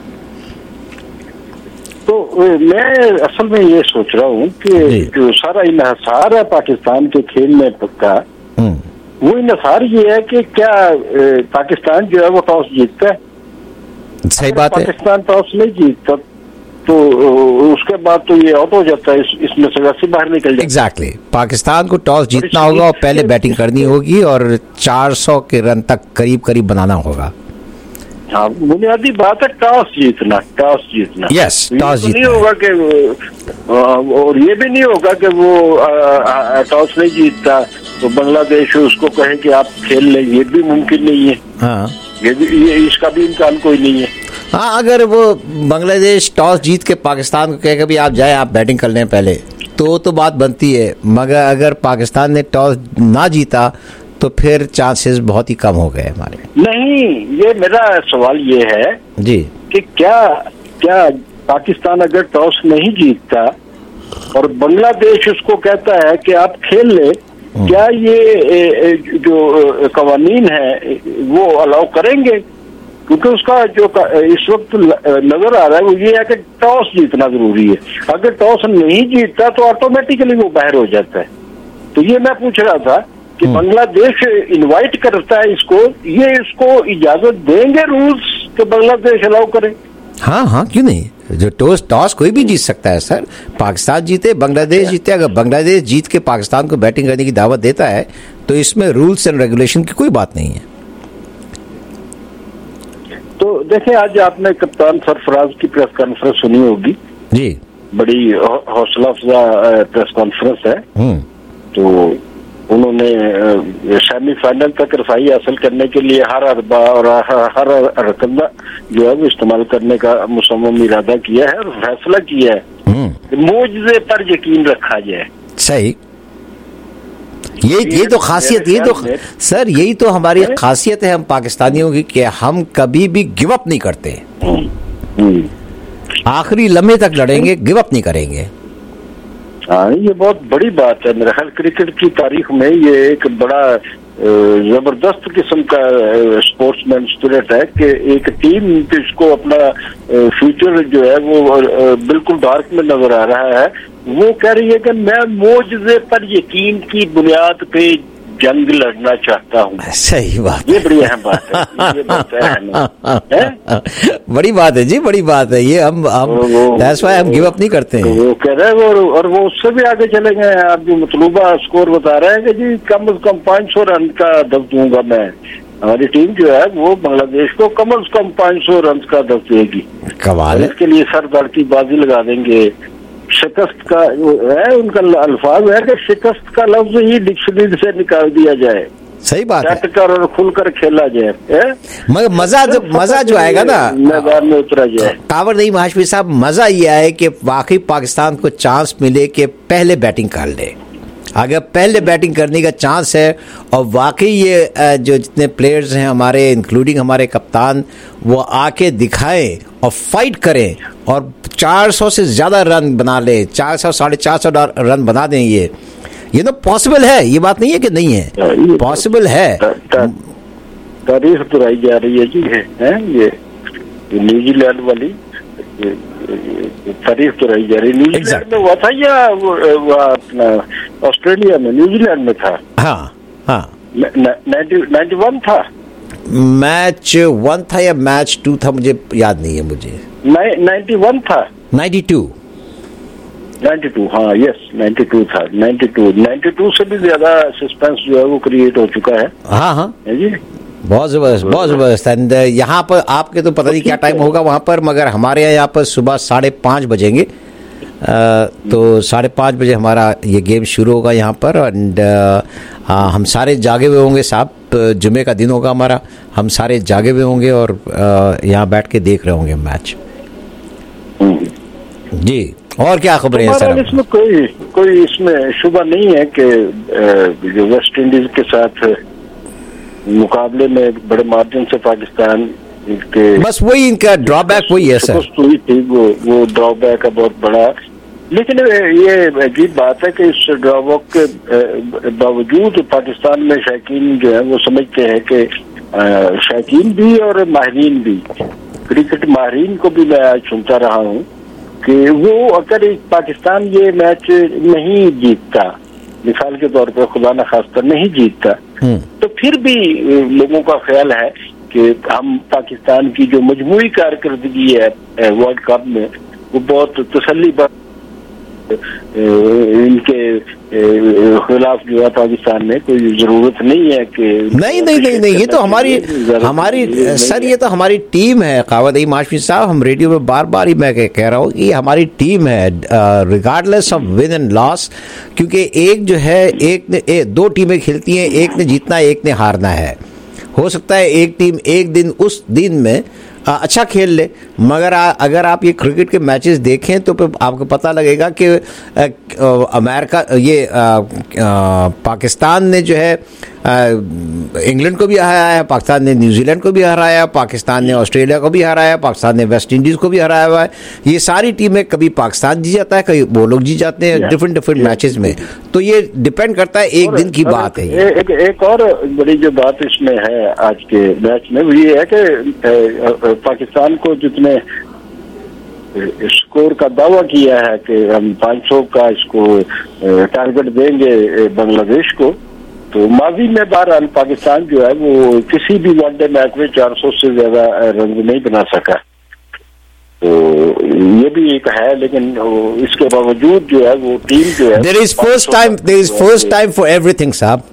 तो मैं असल में ये सोच रहा हूँ कि जो सारा इन्हिसार है पाकिस्तान के खेल में पक्का, वो इन्हिसार ये है कि क्या पाकिस्तान जो है वो टॉस जीतता है? सही बात है, पाकिस्तान टॉस नहीं जीतता तो उसके बाद तो ये आउट हो जाता है, इस, इसमें से वैसे बाहर निकल जाता है। Exactly exactly. पाकिस्तान को टॉस जीतना होगा और पहले बैटिंग करनी होगी और चार सौ के रन तक करीब करीब बनाना होगा। हाँ, बुनियादी बात है टॉस जीतना, टॉस जीतना। यस, टॉस जीतना नहीं होगा कि वो, और ये भी नहीं होगा कि वो टॉस नहीं जीतता तो बांग्लादेश उसको कहे कि आप खेल लें, ये भी मुमकिन नहीं है। हाँ, ये भी ये इसका भी इम्कान कोई नहीं है। हाँ, अगर वो बांग्लादेश टॉस जीत के पाकिस्तान को कहे कि आप जाए, आप बैटिंग कर लें पहले, तो तो बात बनती है। मगर अगर पाकिस्तान ने टॉस ना जीता तो फिर चांसेस बहुत ही कम हो गए हमारे। नहीं, ये मेरा सवाल ये है जी कि क्या क्या पाकिस्तान अगर टॉस नहीं जीतता और बांग्लादेश उसको कहता है कि आप खेल ले, क्या ये जो कवानीन है वो अलाउ करेंगे? क्योंकि उसका जो इस वक्त नजर आ रहा है वो ये है कि टॉस जीतना जरूरी है। अगर टॉस नहीं जीतता तो ऑटोमेटिकली वो बाहर हो जाता है। तो ये मैं पूछ रहा था कि बांग्लादेश इनवाइट करता है इसको, ये इसको इजाजत देंगे रूल्स कि बांग्लादेश अलाउ करे? हाँ हाँ, क्यों नहीं? जो टॉस टॉस कोई भी जीत सकता है सर। पाकिस्तान जीते, बांग्लादेश जीते, अगर बांग्लादेश जीत के पाकिस्तान को बैटिंग करने की दावत देता है तो इसमें रूल्स एंड रेगुलेशन की कोई बात नहीं है। तो देखें, आज आपने कप्तान सरफराज की प्रेस कॉन्फ्रेंस सुनी होगी जी, बड़ी हौसला अफजा प्रेस कॉन्फ्रेंस है। तो उन्होंने सेमीफाइनल तक रसाई हासिल करने के लिए हर अरबा और हर रकबा जो है वो इस्तेमाल करने का मुसम्मम इरादा किया है और फैसला किया है कि मुआवजे पर यकीन रखा जाए। सही, ये ये तो खासियत, ये तो सर यही तो हमारी खासियत है हम पाकिस्तानियों की कि हम कभी भी गिव अप नहीं करते, आखिरी लम्हे तक लड़ेंगे, गिव अप नहीं करेंगे। हाँ, ये बहुत बड़ी बात है। मेरे ख्याल क्रिकेट की तारीख में ये एक बड़ा जबरदस्त किस्म का स्पोर्ट्समैन स्पिरिट है कि एक टीम जिसको अपना फ्यूचर जो है वो बिल्कुल डार्क में नजर आ रहा है, वो कह रही है कि मैं मुआवजे पर यकीन की बुनियाद पे जंग लड़ना चाहता हूँ। सही बात, ये बड़ी अहम बात है, ये बहुत अहम है। बड़ी बात है जी, बड़ी बात है ये। हम हम दैट्स व्हाई हम गिव अप नहीं करते हैं। वो कह रहे हैं और, और वो उससे भी आगे चले गए हैं। आप जो मतलूबा स्कोर बता रहे हैं कि जी कम से कम पाँच सौ रन का दब दूंगा मैं। हमारी टीम जो है वो बांग्लादेश को कम से कम पाँच सौ रन का दब देगी। कमाल है। इसके लिए सरदार की बाजी लगा देंगे। शिकस्त का है उनका अल्फाज है कि शिकस्त का लफ्ज ही डिक्शनरी से निकाल दिया जाए। सही बात है, कर और खुलकर खेला जाए। मगर मजा जो मजा जो आएगा ना मैदान में उतरा जाए। कावर नहीं महाशवी साहब, मजा ये आए कि वाकई पाकिस्तान को चांस मिले कि पहले बैटिंग कर ले। अगर पहले बैटिंग करने का चांस है और वाकई ये जो जितने प्लेयर्स हैं हमारे, इंक्लूडिंग हमारे कप्तान, वो आके दिखाएं और फाइट करें और चार सौ से ज्यादा रन बना ले, चार सौ साढ़े चार सौ रन बना दें, ये ये तो पॉसिबल है। ये बात नहीं है कि नहीं है, पॉसिबल है। तारीख दोहराई जा रही है जी, है, है ये न्यूजीलैंड वाली तारीख दोहराई जा रही है। न्यूजीलैंड में हुआ था या अपना ऑस्ट्रेलिया में? न्यूजीलैंड में था। हाँ हाँ, नाइन्टी वन था मैच वन था या मैच टू था, मुझे याद नहीं है। मुझे नाइन्टी वन था, नाइन्टी टू नाइन्टी टू हाँ यस नाइन्टी टू था। नाइन्टी टू नाइन्टी टू से भी ज्यादा सस्पेंस जो है वो क्रिएट हो चुका है। हाँ हाँ है जी, बहुत जबरदस्त, बहुत जबरदस्त। एंड यहाँ पर आपके तो पता नहीं क्या टाइम होगा वहाँ पर, मगर हमारे यहाँ यहाँ पर सुबह साढ़े पाँच बजेंगे। तो साढ़े पाँच बजे हमारा ये गेम शुरू होगा यहाँ पर। एंड हम सारे जागे हुए होंगे साहब, जुमे का दिन होगा हमारा, हम सारे जागे हुए होंगे और यहाँ बैठ के देख रहे होंगे मैच जी। और क्या खबरें हैं सर? इसमें कोई कोई इसमें शुबा नहीं है कि जो वेस्ट इंडीज के साथ मुकाबले में बड़े मार्जिन से पाकिस्तान के, बस वही इनका ड्रॉबैक वही है सर, हुई थी वो वो ड्रॉबैक है बहुत बड़ा। लेकिन ये अजीब बात है कि इस ड्रॉबैक के बावजूद पाकिस्तान में शौकीन जो है वो समझते हैं कि शौकीन भी और माहिरीन भी, क्रिकेट माहिरीन को भी मैं आज सुनता रहा हूँ कि वो अगर पाकिस्तान ये मैच नहीं जीतता, मिसाल के तौर पर खुदा न खास्ता नहीं जीतता, तो फिर भी लोगों का ख्याल है कि हम पाकिस्तान की जो मजमूई कारकर्दगी है वर्ल्ड कप में वो बहुत तसल्ली इनके खिलाफ जो है पाकिस्तान में कोई जरूरत नहीं है कि नहीं नहीं नहीं नहीं ये तो हमारी हमारी सर ये तो हमारी टीम है कावद ई माशमी साहब, हम रेडियो में बार बार ही मैं कह रहा हूँ कि हमारी टीम है regardless of win and loss, क्योंकि एक जो है एक ने ए, दो टीमें खेलती हैं, एक ने जीतना एक ने हारना है। हो सकता है एक टीम एक दिन उस दिन में आ, अच्छा खेल ले, मगर आ, अगर आप ये क्रिकेट के मैचेस देखें तो फिर आपको पता लगेगा कि अमेरिका ये आ, आ, पाकिस्तान ने जो है इंग्लैंड को भी हराया है, पाकिस्तान ने न्यूजीलैंड को भी हराया है, पाकिस्तान ने ऑस्ट्रेलिया को भी हराया है, पाकिस्तान ने वेस्ट इंडीज़ को भी हराया हुआ है। ये सारी टीमें कभी पाकिस्तान जीत जाता है, कभी वो लोग जीत जाते हैं डिफरेंट डिफरेंट मैचेस में, तो ये डिपेंड करता है, एक दिन की बात है। ए, एक, एक और बड़ी जो बात इसमें है आज के मैच में वो ये है कि पाकिस्तान को जितने स्कोर का दावा किया है कि हम पाँच सौ का इसको टारगेट देंगे बांग्लादेश को, तो माजी में बहरहाल पाकिस्तान जो है वो किसी भी वनडे मैच में चार सौ से ज्यादा रन नहीं बना सका, तो ये भी एक है। लेकिन इसके बावजूद जो है वो टीम जो है there is first time there is first time for everything साहब,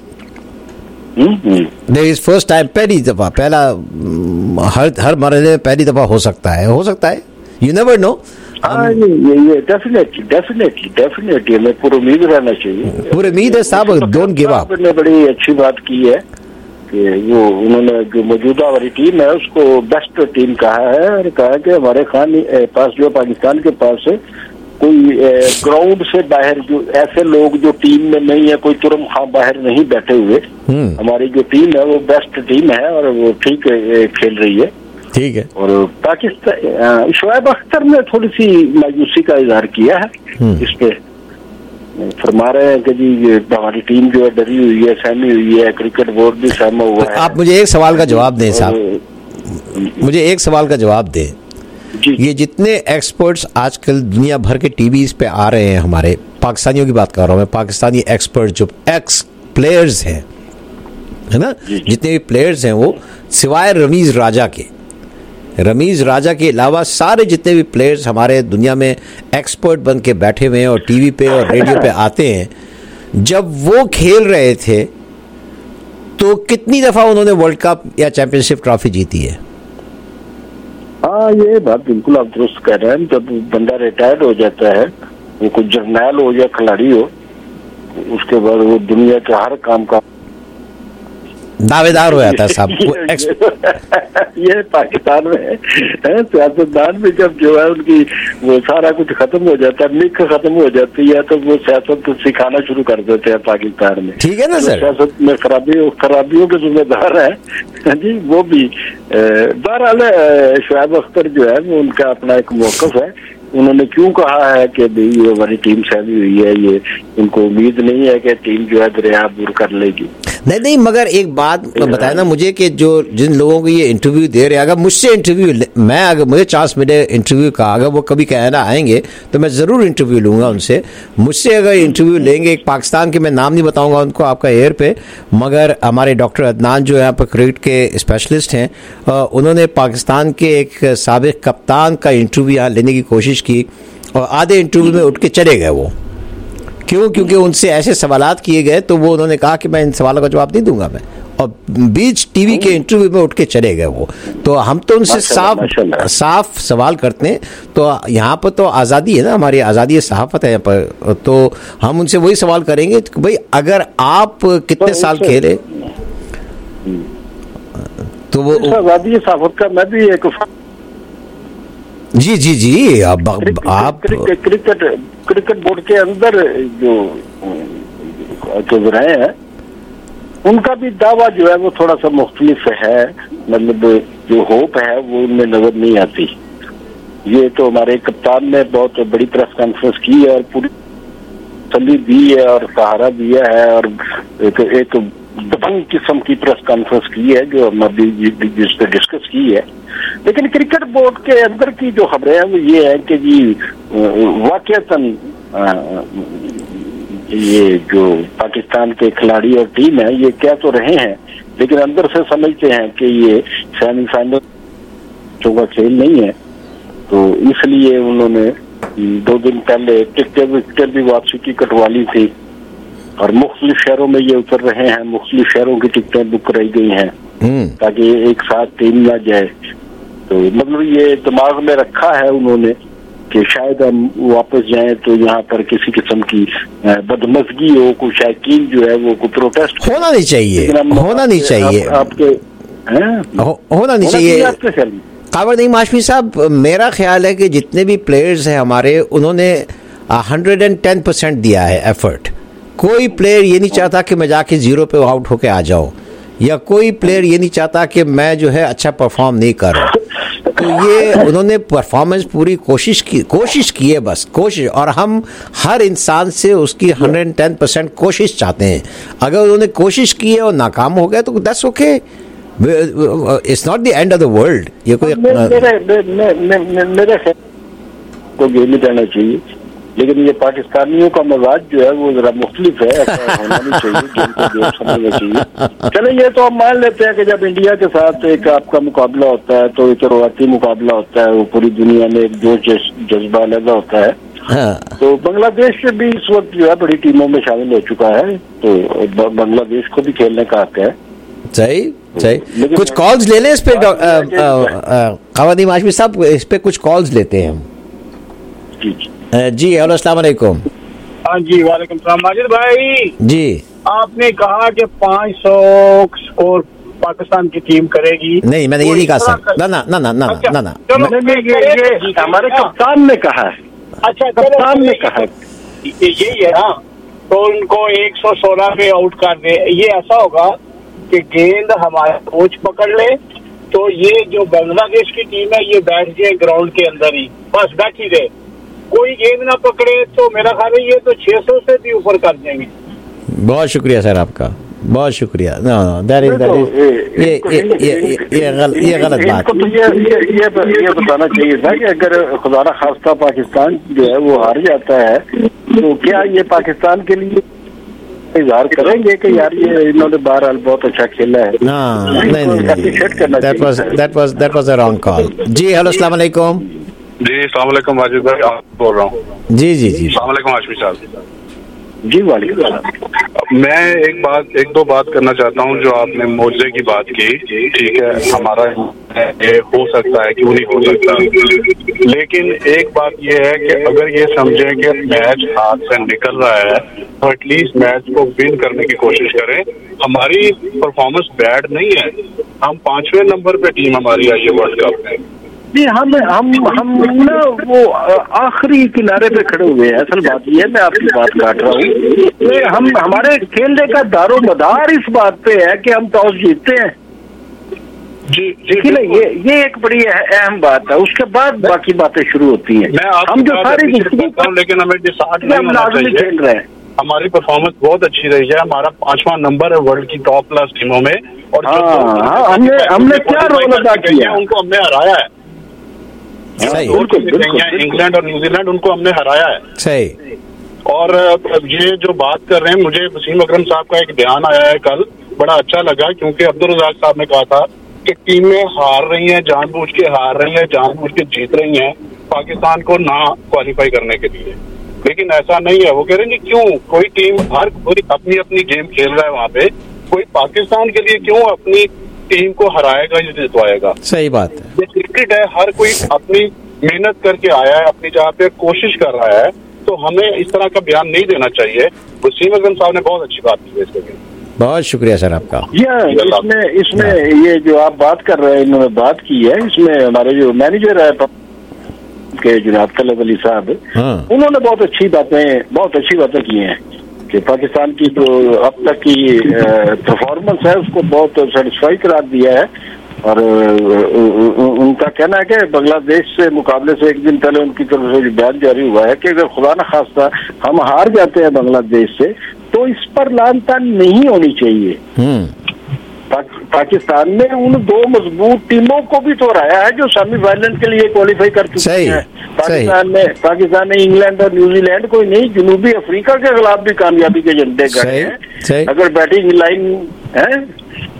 देयर इज फर्स्ट टाइम, पहली दफा, पहला हर हर मरहले में पहली दफा हो सकता है, हो सकता है, यू नेवर नो। हाँ ये ये डेफिनेटली डेफिनेटली डेफिनेटली हमें पूरी उम्मीद रहना चाहिए, पूरी उम्मीद है साहब, डोंट गिव अप। ने बड़ी अच्छी बात की है कि वो उन्होंने जो मौजूदा वाली टीम है उसको बेस्ट टीम कहा है, और कहा कि हमारे खान पास जो पाकिस्तान के पास है कोई ग्राउंड से बाहर जो ऐसे लोग जो टीम में नहीं है, कोई तुरम खां बाहर नहीं बैठे हुए, हमारी जो टीम है वो बेस्ट टीम है और वो ठीक खेल रही है, ठीक है। और पाकिस्तान शोएब अख्तर ने थोड़ी सी मायूसी का इजहार किया है इस पे, फरमा रहे हैं कि जी हमारी टीम जो है डरी हुई है, सहमी हुई है, क्रिकेट बोर्ड भी सहमा हुआ है। आप मुझे एक सवाल का जवाब दें साहब, मुझे एक सवाल का जवाब दें, ये जितने एक्सपर्ट्स आजकल दुनिया भर के टीवी पे आ रहे हैं, हमारे पाकिस्तानियों की बात कर रहा हूँ मैं, पाकिस्तानी एक्सपर्ट जो एक्स प्लेयर्स हैं, है ना, जितने भी प्लेयर्स हैं वो सिवाय रमीज राजा के, रमीज राजा के अलावा सारे जितने भी प्लेयर्स हमारे दुनिया में एक्सपर्ट बन के बैठे हुए हैं और टीवी पे और रेडियो पे आते हैं, जब वो खेल रहे थे तो कितनी दफा उन्होंने वर्ल्ड कप या चैंपियनशिप ट्रॉफी जीती है? हाँ ये बात बिल्कुल आप दुरुस्त कह रहे हैं, जब बंदा रिटायर्ड हो जाता है, वो कोई जर्नैल हो या खिलाड़ी हो, उसके बाद वो दुनिया के हर काम का दावेदार हो जाता है साहब। ये पाकिस्तान में है, सियासतदान में जब जो है उनकी वो सारा कुछ खत्म हो जाता है, मिक खत्म हो जाती है, तो वो सियासत सिखाना शुरू कर देते हैं पाकिस्तान में। ठीक है ना सर, सियासत में खराबियों खराबियों के जिम्मेदार है जी वो भी। बहरहाल शोएब अख्तर जो है वो उनका अपना एक मौकफ है, उन्होंने क्यों कहा है कि भाई ये हमारी टीम सहमी हुई है, ये उनको उम्मीद नहीं है कि टीम जो है दरिया दूर कर लेगी। नहीं नहीं मगर एक बात बताया ना मुझे कि जो जिन लोगों को ये इंटरव्यू दे रहे हैं, अगर मुझसे इंटरव्यू मैं अगर मुझे चांस मिले इंटरव्यू का, अगर वो कभी कहना आएंगे तो मैं ज़रूर इंटरव्यू लूँगा उनसे। मुझसे अगर इंटरव्यू लेंगे, एक पाकिस्तान के मैं नाम नहीं बताऊँगा उनको आपका एयर पे, मगर हमारे डॉक्टर अदनान जो यहाँ पर क्रिकेट के स्पेशलिस्ट हैं, उन्होंने पाकिस्तान के एक साबिक कप्तान का इंटरव्यू यहाँ लेने की कोशिश की और आधे इंटरव्यू में उठ के चले गए वो। क्यों? क्योंकि उनसे ऐसे सवालात किए गए तो वो उन्होंने कहा कि मैं इन सवालों का जवाब नहीं दूंगा मैं, और बीच टीवी के इंटरव्यू में उठ के चले गए वो। तो हम तो उनसे साफ साफ सवाल करते हैं, तो यहाँ पर तो आज़ादी है ना, हमारी आज़ादी सहाफ़त है यहाँ पर, तो हम उनसे वही सवाल करेंगे कि भाई अगर आप कितने साल खेले, तो वो आज़ादी सहाफ़त का मैं भी एक जी जी जी अब आप क्रिकेट क्रिकेट क्रिकेट बोर्ड के अंदर जो रहे हैं उनका भी दावा जो है वो थोड़ा सा मुख्तलिफ है, मतलब जो होप है वो उनमें नजर नहीं आती। ये तो हमारे कप्तान ने बहुत बड़ी प्रेस कॉन्फ्रेंस की है और पूरी तसल्ली दी है और सहारा दिया है और एक, एक दबंग किस्म की प्रेस कॉन्फ्रेंस की है जो हमने जिस पे डिस्कस की है। लेकिन क्रिकेट बोर्ड के अंदर की जो खबरें हैं वो ये है कि जी वाकईतन ये जो पाकिस्तान के खिलाड़ी और टीम है ये क्या तो रहे हैं, लेकिन अंदर से समझते हैं कि ये सेमीफाइनल का खेल नहीं है, तो इसलिए उन्होंने दो दिन पहले टिकटें विकटें भी वापसी की कटवा ली थी और मुख्तलिफ शहरों में ये उतर रहे हैं, मुख्तलिफ शहरों की टिकटें बुक कराई गई हैं ताकि एक साथ टीम ना जाए। तो मतलब ये दिमाग में रखा है उन्होंने कि शायद हम वापस जाएं तो यहाँ पर किसी किस्म की बदमजगी हो, कोई शायकीन जो है वो कोई प्रोटेस्ट होना नहीं चाहिए, होना नहीं चाहिए, आपके हो, होना नहीं चाहिए। कावर नहीं माशमी साहब, मेरा ख्याल है कि जितने भी प्लेयर्स हैं हमारे, उन्होंने हंड्रेड एंड टेन परसेंट दिया है एफर्ट। कोई प्लेयर ये नहीं चाहता कि मैं जाके जीरो पे आउट होके आ जाऊं, या कोई प्लेयर ये नहीं चाहता कि मैं जो है अच्छा परफॉर्म नहीं कर रहा। तो ये उन्होंने परफॉर्मेंस पूरी कोशिश की कोशिश की है, बस कोशिश, और हम हर इंसान से उसकी हंड्रेड एंड टेन परसेंट कोशिश चाहते हैं। अगर उन्होंने कोशिश की है और नाकाम हो गया तो that's okay, it's not the end of the world. ये कोई मेरे को ये नहीं कहना चाहिए, लेकिन ये पाकिस्तानियों का मजाज जो है वो जरा मुख्तलिफ है, ऐसा होना नहीं चाहिए, गेम को गेम समझना चाहिए। चले ये तो हम मान लेते हैं कि जब इंडिया के साथ एक आपका मुकाबला होता है तो एक रुआती मुकाबला होता है, वो पूरी दुनिया में एक जोश जज्बा लगा होता है। हाँ। तो बांग्लादेश से भी इस वक्त जो है बड़ी टीमों में शामिल हो चुका है, तो बांग्लादेश को भी खेलने का हक है। सही सही। कुछ कॉल्स ले लें इस पे खवानी माशमी साहब, इस पे कुछ कॉल्स लेते हैं हम। जी जी हेलो अस्सलाम वालेकुम। हाँ जी वालेकुम सलाम। माजिद भाई जी, आपने कहा कि पाँच सौ स्कोर पाकिस्तान की टीम करेगी। नहीं, मैंने ये नहीं कहा सर, ना ना ना ना ना अच्छा, ना ना ये हमारे कप्तान ने कहा है। अच्छा, कप्तान ने कहा है यही है ना, तो उनको एक सौ सोलह पे आउट कर दे। ये ऐसा होगा कि गेंद हमारा कोच पकड़ ले तो ये जो बांग्लादेश की टीम है ये बैठ जाए ग्राउंड के अंदर ही, बस बैठी रहे, कोई गेंद ना पकड़े, तो मेरा ख्याल है ये तो छह सौ से भी ऊपर कर देंगे। बहुत शुक्रिया सर आपका, बहुत शुक्रिया। No no that is that is ये ये ये ये गलत ये गलत बात। तो ये ये ये बताना चाहिए था कि अगर खुदा न खास्ता पाकिस्तान जो है वो हार जाता है तो क्या ये पाकिस्तान के लिए इजहार करेंगे कि यार ये इन्होंने बहरहाल बहुत अच्छा खेला है? नहीं नहीं, that was that was that was a wrong call. जी हेलो अस्सलाम वालेकुम। जी अस्सलाम वालेकुम वाजिद भाई, आप बोल रहा हूँ। जी जी जी अस्सलाम वालेकुम हाशमी साहब। जी वालेकुम। मैं एक बात एक दो बात करना चाहता हूँ। जो आपने मोर्चे की बात की, ठीक है, हमारा ये हो सकता है क्यों नहीं हो सकता, लेकिन एक बात ये है कि अगर ये समझे कि मैच हाथ से निकल रहा है तो एटलीस्ट मैच को विन करने की कोशिश करें। हमारी परफॉर्मेंस बैड नहीं है, हम पांचवें नंबर पे टीम हमारी आई है वर्ल्ड कप में। जी हम हम हम ना वो आखिरी किनारे पे खड़े हुए हैं। असल बात ये है, मैं आपकी बात काट रहा हूँ, हम हमारे खेलने का दारो मदार इस बात पे है कि हम टॉस जीतते हैं। जी जी ना, ये ये एक बड़ी अहम बात है, उसके बाद बाकी बातें शुरू होती हैं। हम जो सारी लेकिन हमें डिसाइड नहीं होना चाहिए, खेल रहे हैं। हमारी परफॉर्मेंस बहुत अच्छी रही है, हमारा पांचवा नंबर है वर्ल्ड की टॉप क्लास टीमों में, और हाँ, हमने हमने क्या रोल अदा किया, उनको हमने हराया है। सही, इंग्लैंड और न्यूजीलैंड, उनको हमने हराया है। सही। और ये जो बात कर रहे हैं, मुझे वसीम अकरम साहब का एक बयान आया है कल, बड़ा अच्छा लगा, क्योंकि अब्दुल रज़ाक साहब ने कहा था कि टीमें हार रही हैं, जानबूझ के हार रही हैं, जानबूझ के जीत रही हैं पाकिस्तान को ना क्वालिफाई करने के लिए, लेकिन ऐसा नहीं है। वो कह रहे हैं क्यों कोई टीम हर कोई अपनी अपनी गेम खेल रहा है वहाँ पे, कोई पाकिस्तान के लिए क्यों अपनी टीम को हराएगा या जितवाएगा? सही बात है। ये क्रिकेट है, हर कोई अपनी मेहनत करके आया है, अपनी जगह पे कोशिश कर रहा है, तो हमें इस तरह का बयान नहीं देना चाहिए। वसीम अकरम साहब ने बहुत अच्छी बात की है इसके लिए। बहुत शुक्रिया सर आपका। इसमें इसमें ये जो आप बात कर रहे हैं, इन्होंने बात की है, इसमें हमारे जो मैनेजर है के जनाब तलब अली साहब, उन्होंने बहुत अच्छी बातें बहुत अच्छी बातें की हैं कि पाकिस्तान की जो अब तक की परफॉर्मेंस है उसको बहुत सेटिस्फाई करार दिया है। और उनका कहना है कि बांग्लादेश से मुकाबले से एक दिन पहले उनकी तरफ से बयान जारी हुआ है कि अगर खुदा न खास्ता हम हार जाते हैं बांग्लादेश से तो इस पर लान तान नहीं होनी चाहिए। पा, पाकिस्तान ने उन दो मजबूत टीमों को भी तो हराया है जो सेमीफाइनल के लिए क्वालिफाई कर चुकी है। पाकिस्तान ने पाकिस्तान ने इंग्लैंड और न्यूजीलैंड को नहीं, जनूबी अफ्रीका के खिलाफ भी कामयाबी के झंडे गाड़े हैं। अगर बैटिंग लाइन है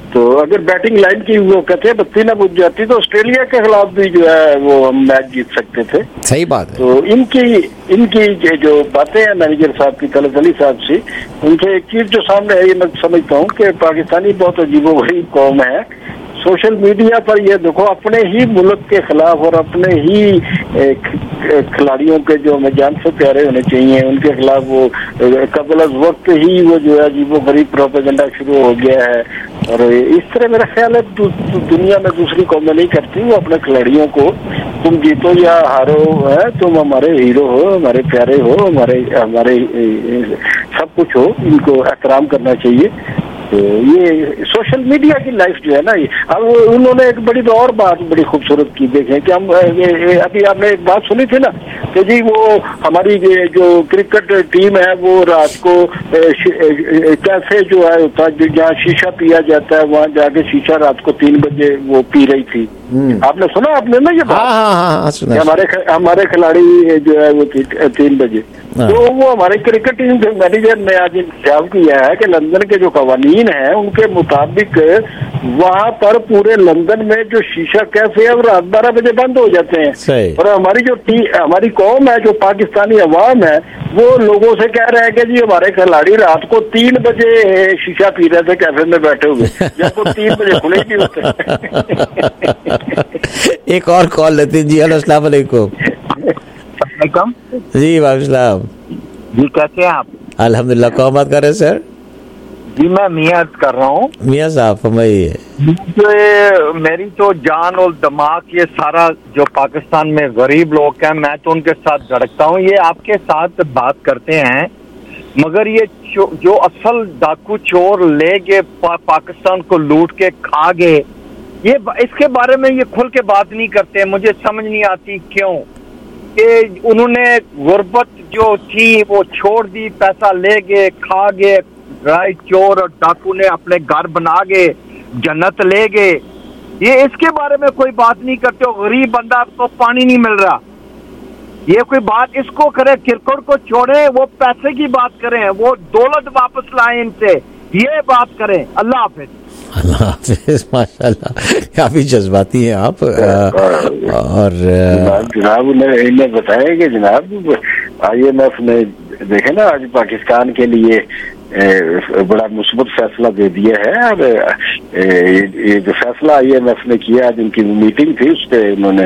तो अगर बैटिंग लाइन की वो कहते हैं बत्ती ना बुझ जाती तो ऑस्ट्रेलिया के खिलाफ भी जो है वो हम मैच जीत सकते थे। सही बात है। तो इनकी इनकी जो बातें हैं मैनेजर साहब की, तलत अली साहब से, उनसे एक चीज जो सामने है, ये मैं समझता हूँ कि पाकिस्तानी बहुत अजीबोगरीब कौम है। सोशल मीडिया पर ये देखो अपने ही मुल्क के खिलाफ और अपने ही खिलाड़ियों के जो हमें जान से प्यारे होने चाहिए उनके खिलाफ वो कबल अज वक्त ही वो जो है अजीबो गरीब प्रोपेगेंडा शुरू हो गया है। और इस तरह मेरा ख्याल है दु, दु, दुनिया में दूसरी कौमें नहीं करती। वो अपने खिलाड़ियों को तुम जीतो या हारो है, तुम हमारे हीरो हो, हमारे प्यारे हो, हमारे हमारे सब कुछ हो, इनको एहतराम करना चाहिए। तो ये सोशल मीडिया की लाइफ जो है ना, ये अब उन्होंने एक बड़ी तो और बात बड़ी खूबसूरत की, देखें कि हम ये, अभी आपने एक बात सुनी थी ना कि जी वो हमारी जो क्रिकेट टीम है वो रात को कैफे जो है होता है जहाँ शीशा पिया जाता है, वहाँ जाके शीशा रात को तीन बजे वो पी रही थी। आपने सुना आपने ना ये बात? हाँ, हाँ, हाँ, सुना। हमारे हमारे खिलाड़ी जो है वो ती, तीन बजे तो वो हमारे क्रिकेट टीम के मैनेजर ने आज इंतजाम किया है कि लंदन के जो कवानीन हैं उनके मुताबिक वहाँ पर पूरे लंदन में जो शीशा कैफे है वो रात बारह बजे बंद हो जाते हैं। और हमारी जो टी हमारी कौम है, जो पाकिस्तानी अवाम है, वो लोगों से कह रहे हैं कि जी हमारे खिलाड़ी रात को तीन बजे शीशा पी रहे थे कैफे में बैठे हुए, जब वो तीन बजे खुले भी होते। एक और कॉल लेते हैं जी। हेलो, अस्सलाम वालेकुम। जी वालेकुम जी, कैसे हैं आप? अल्हम्दुलिल्लाह। कौन बात कर रहे हैं सर? जी मैं मियां करता रहा हूँ। मियां साहब फरमाइए। तो मेरी तो जान और दिमाग ये सारा जो पाकिस्तान में गरीब लोग हैं, मैं तो उनके साथ धड़कता हूँ। ये आपके साथ बात करते हैं मगर ये जो असल डाकू चोर ले गए पा, पाकिस्तान को लूट के खा गए, ये इसके बारे में ये खुल के बात नहीं करते। मुझे समझ नहीं आती क्यों कि उन्होंने गुर्बत जो थी वो छोड़ दी, पैसा ले गए, खा गए, राय चोर और डाकू ने अपने घर बना गए, जन्नत ले गए। ये इसके बारे में कोई बात नहीं करते हो। गरीब बंदा को पानी नहीं मिल रहा, ये कोई बात इसको करे। क्रिकेट को छोड़े, वो पैसे की बात करें, वो दौलत वापस लाए इनसे, ये बात करें। अल्लाह हाफिज। अल्लाह हाफिज। माशाल्लाह, काफी जज्बाती हैं आप। और जनाब उन्हें बताया कि जनाब आई एम एफ ने देखे ना आज पाकिस्तान के लिए बड़ा मुस्बत फैसला दे दिया है। और ये जो फैसला आई एम एफ ने किया, आज उनकी मीटिंग थी, उस पर उन्होंने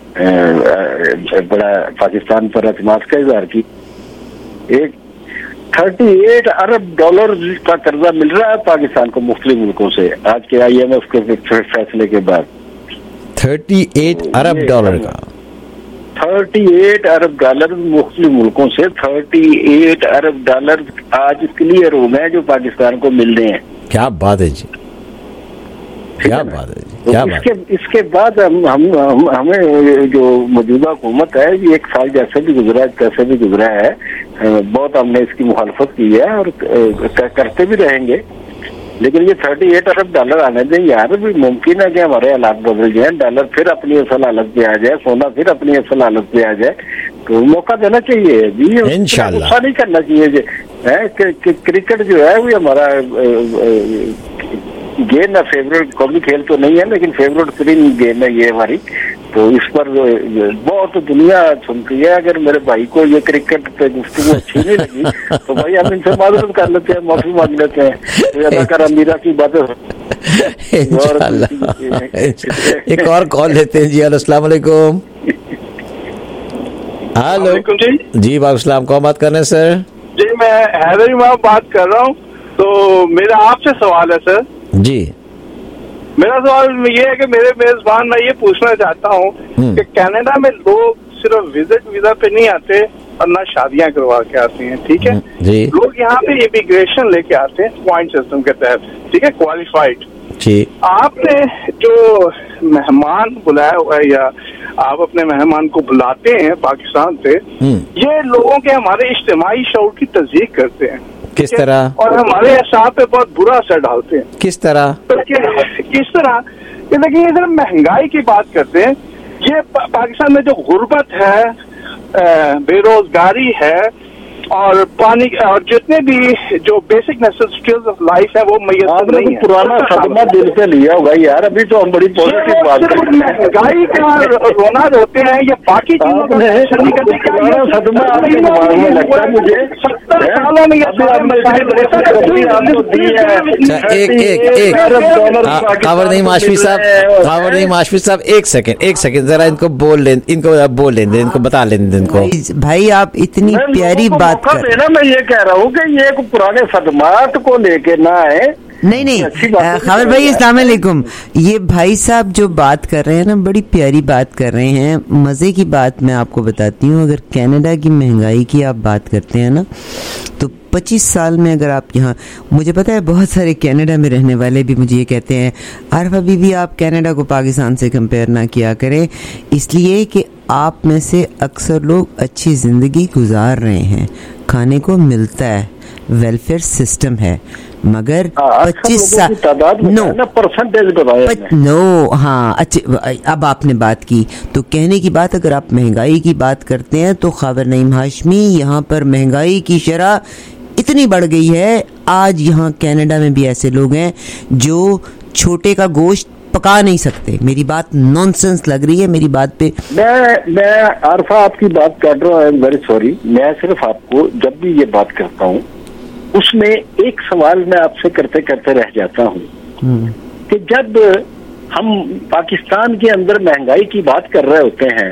बड़ा पाकिस्तान पर एतमाद का इजहार की। एक अड़तीस अरब डॉलर का कर्जा मिल रहा है पाकिस्तान को मुख्तलिफ मुल्कों से आज के आई एम एफ के फैसले के बाद। अड़तीस अरब डॉलर का अड़तीस अरब डॉलर मुख्तलिफ मुल्कों से अड़तीस अरब डॉलर आज क्लियर हो गए जो पाकिस्तान को मिल रहे हैं। क्या बात है जी, क्या बात है जी, क्या बात। इसके इसके बाद हम हम, हम हमें जो मौजूदा हुकूमत है, ये एक साल जैसे भी गुजरा कैसे भी गुजरा है, बहुत हमने इसकी मुखालफत की है और करते भी रहेंगे। लेकिन ये अड़तीस अरब डॉलर आने दें यार, भी मुमकिन है कि हमारे हालात बदल जाए, डॉलर फिर अपनी असल हालत पे आ जाए, सोना फिर अपनी असल हालत पे आ जाए। तो मौका देना चाहिए जी, इंशाल्लाह। गुस्सा नहीं करना चाहिए है कि क्रिकेट जो है वो हमारा गेम है, फेवरेट कौमी खेल तो नहीं है लेकिन फेवरेट तरीन गेम है ये हमारी। तो इस पर बहुत दुनिया सुनती है। अगर मेरे भाई को ये क्रिकेट पे गुफ्तगू अच्छी नहीं लगी तो भाई हम इनसे मालूम कर लेते हैं, माफी मांग लेते हैं। तो अदाकारा मीरा की बातें एक और कॉल लेते हैं जी। अस्सलाम वालेकुम। हेलो जी। जी वालेकुम, कौन बात कर रहे हैं सर? जी मैं हैदर इमाम बात कर रहा हूँ। तो मेरा आपसे सवाल है सर। जी मेरा सवाल ये है कि मेरे मेजबान मैं ये पूछना चाहता हूँ कि कनाडा में लोग सिर्फ विजिट वीजा पे नहीं आते और ना शादियां करवा के आते हैं, ठीक है जी। लोग यहाँ पे इमिग्रेशन लेके आते हैं पॉइंट सिस्टम के तहत, ठीक है, क्वालिफाइड। जी आपने जो मेहमान बुलाया हुआ है या आप अपने मेहमान को बुलाते हैं पाकिस्तान से, ये लोगों के हमारे इज्तिमाई शऊर की तस्दीक करते हैं। किस तरह? और हमारे एहसास पे बहुत बुरा असर डालते हैं। किस तरह? तो किस तरह? लेकिन इधर महंगाई की बात करते हैं। ये पा, पाकिस्तान में जो गुर्बत है, बेरोजगारी है, और पानी और जितने भी जो बेसिक नेसेसिटीज ऑफ लाइफ है वो मैसर नहीं है। पुराना सदमा दिल पे लिया होगा यार, अभी तो हम बड़ी पॉजिटिव बात कर रहे हैं। महंगाई का रोना रोते हैं या बाकी चीजों का पुराना सदमा आपके दिमाग में लगता है मुझे। सत्तर सालों में एक एक एक खबर नहीं माशवी साहब, खबर नहीं माशवी साहब, एक सेकंड एक सेकंड जरा इनको बोल लें, इनको बोल लें, इनको बता लें इनको। भाई आप इतनी प्यारी बात कर, मैं ये कह रहा हूँ कि ये पुराने सदमात को लेके ना आए। नहीं नहीं खबर भाई, अस्सलाम वालेकुम। ये भाई साहब जो बात कर रहे हैं ना, बड़ी प्यारी बात कर रहे हैं। मजे की बात मैं आपको बताती हूँ, अगर कनाडा की महंगाई की आप बात करते हैं ना, तो पच्चीस साल में अगर आप यहाँ, मुझे पता है बहुत सारे कनाडा में रहने वाले भी मुझे ये कहते हैं, आरफा बीबी आप कनाडा को पाकिस्तान से कंपेयर ना किया करें, इसलिए कि आप में से अक्सर लोग अच्छी ज़िंदगी गुजार रहे हैं, खाने को मिलता है, वेलफेयर सिस्टम है, मगर पच्चीस साल नो परसेंटेज बताया नो हाँ अच्छे। अब आपने बात की तो कहने की बात, अगर आप महंगाई की बात करते हैं तो खबर नईम हाशमी, यहाँ पर महंगाई की शरह इतनी बढ़ गई है, आज यहाँ कनाडा में भी ऐसे लोग हैं जो छोटे का गोश्त पका नहीं सकते। मेरी बात नॉनसेंस लग रही है मेरी बात पे? मैं मैं आरफा आपकी बात कर रहा हूँ, आई एम वेरी सॉरी। मैं सिर्फ आपको जब भी ये बात करता हूँ उसमें एक सवाल मैं आपसे करते करते रह जाता हूँ कि जब हम पाकिस्तान के अंदर महंगाई की बात कर रहे होते हैं,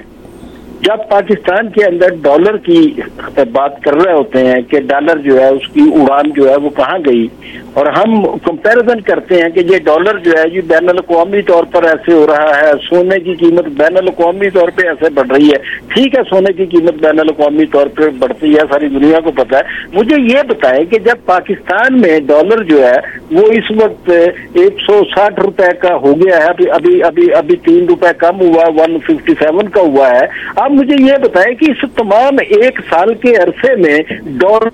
जब पाकिस्तान के अंदर डॉलर की बात कर रहे होते हैं कि डॉलर जो है उसकी उड़ान जो है वो कहाँ गई, और हम कंपैरिजन करते हैं कि ये डॉलर जो है ये बैन अल-अक़वामी तौर पर ऐसे हो रहा है, सोने की कीमत बैन अल-अक़वामी तौर पे ऐसे बढ़ रही है। ठीक है, सोने की कीमत बैन अल-अक़वामी तौर पर बढ़ती है, सारी दुनिया को पता है। मुझे ये बताएं कि जब पाकिस्तान में डॉलर जो है वो इस वक्त एक सौ साठ रुपए का हो गया है, अभी अभी अभी अभी तीन रुपए कम हुआ, वन फिफ्टी सेवन का हुआ है। अब मुझे ये बताएं कि इस तमाम एक साल के अरसे में डॉलर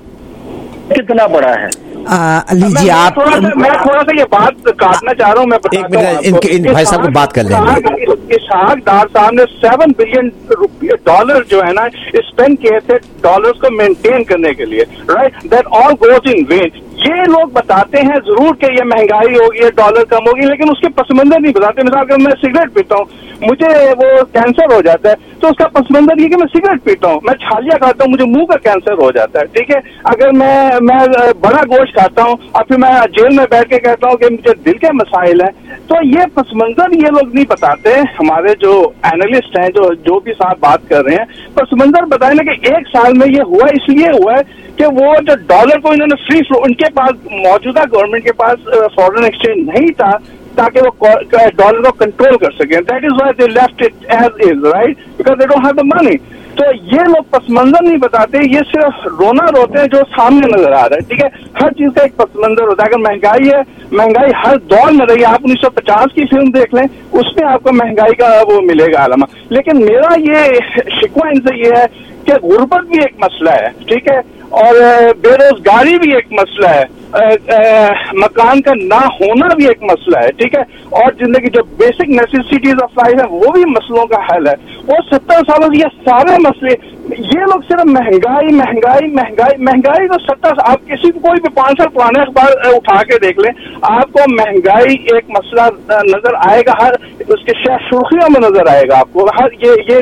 कितना बढ़ा है? लीजिए आप, मैं थोड़ा सा ये बात काटना चाह रहा हूँ। मैं एक मिनट इनके इन भाई साहब को बात कर लेंगे। इसहाक डार साहब ने सेवन बिलियन रुपये डॉलर जो है ना स्पेंड किए थे डॉलर्स को मेंटेन करने के लिए, right, that all goes in ways. ये लोग बताते हैं जरूर कि ये महंगाई होगी, डॉलर कम होगी, लेकिन उसके पस मंजर नहीं बताते। मिसाल के मैं सिगरेट पीता हूँ, मुझे वो कैंसर हो जाता है, तो उसका पस मंजर ये कि मैं सिगरेट पीता हूँ। मैं छालिया खाता हूँ, मुझे मुंह का कैंसर हो जाता है, ठीक है। अगर मैं मैं बड़ा गोश्त खाता हूँ और फिर मैं जेल में बैठ के कहता हूँ कि मुझे दिल के मसाइल है, तो ये पस मंजर ये लोग नहीं बताते। हमारे जो एनालिस्ट हैं, जो जो भी साहब बात कर रहे हैं, पस मंजर बताए ना कि एक साल में ये हुआ, इसलिए हुआ है कि वो जो डॉलर को इन्होंने फ्री फ्लो, उनके पास मौजूदा गवर्नमेंट के पास फॉरेन एक्सचेंज नहीं था ताकि वो डॉलर को कंट्रोल कर सके। That is why they left it as is, right, because they don't have the money. तो ये लोग पसमंजर नहीं बताते, ये सिर्फ रोना रोते हैं जो सामने नजर आ रहा है, ठीक है। हर चीज का एक पसमंजर होता है। अगर महंगाई है, महंगाई हर दौर में रही है। आप उन्नीस सौ पचास की फिल्म देख लें, उसमें आपको महंगाई का वो मिलेगा आलमा। लेकिन मेरा ये शिकवा इनसे ये है कि गुर्बत भी एक मसला है, ठीक है, और बेरोजगारी भी एक मसला है, आ, आ, मकान का ना होना भी एक मसला है, ठीक है, और जिंदगी जो बेसिक नेसेसिटीज ऑफ लाइफ है वो भी मसलों का हल है। वो सत्तर सालों से ये सारे मसले, ये लोग सिर्फ महंगाई महंगाई महंगाई महंगाई तो सत्तर, आप किसी को कोई भी पांच साल पुराने अखबार उठा के देख लें, आपको महंगाई एक मसला नजर आएगा, हर उसके सुर्खियों में नजर आएगा आपको। हर ये ये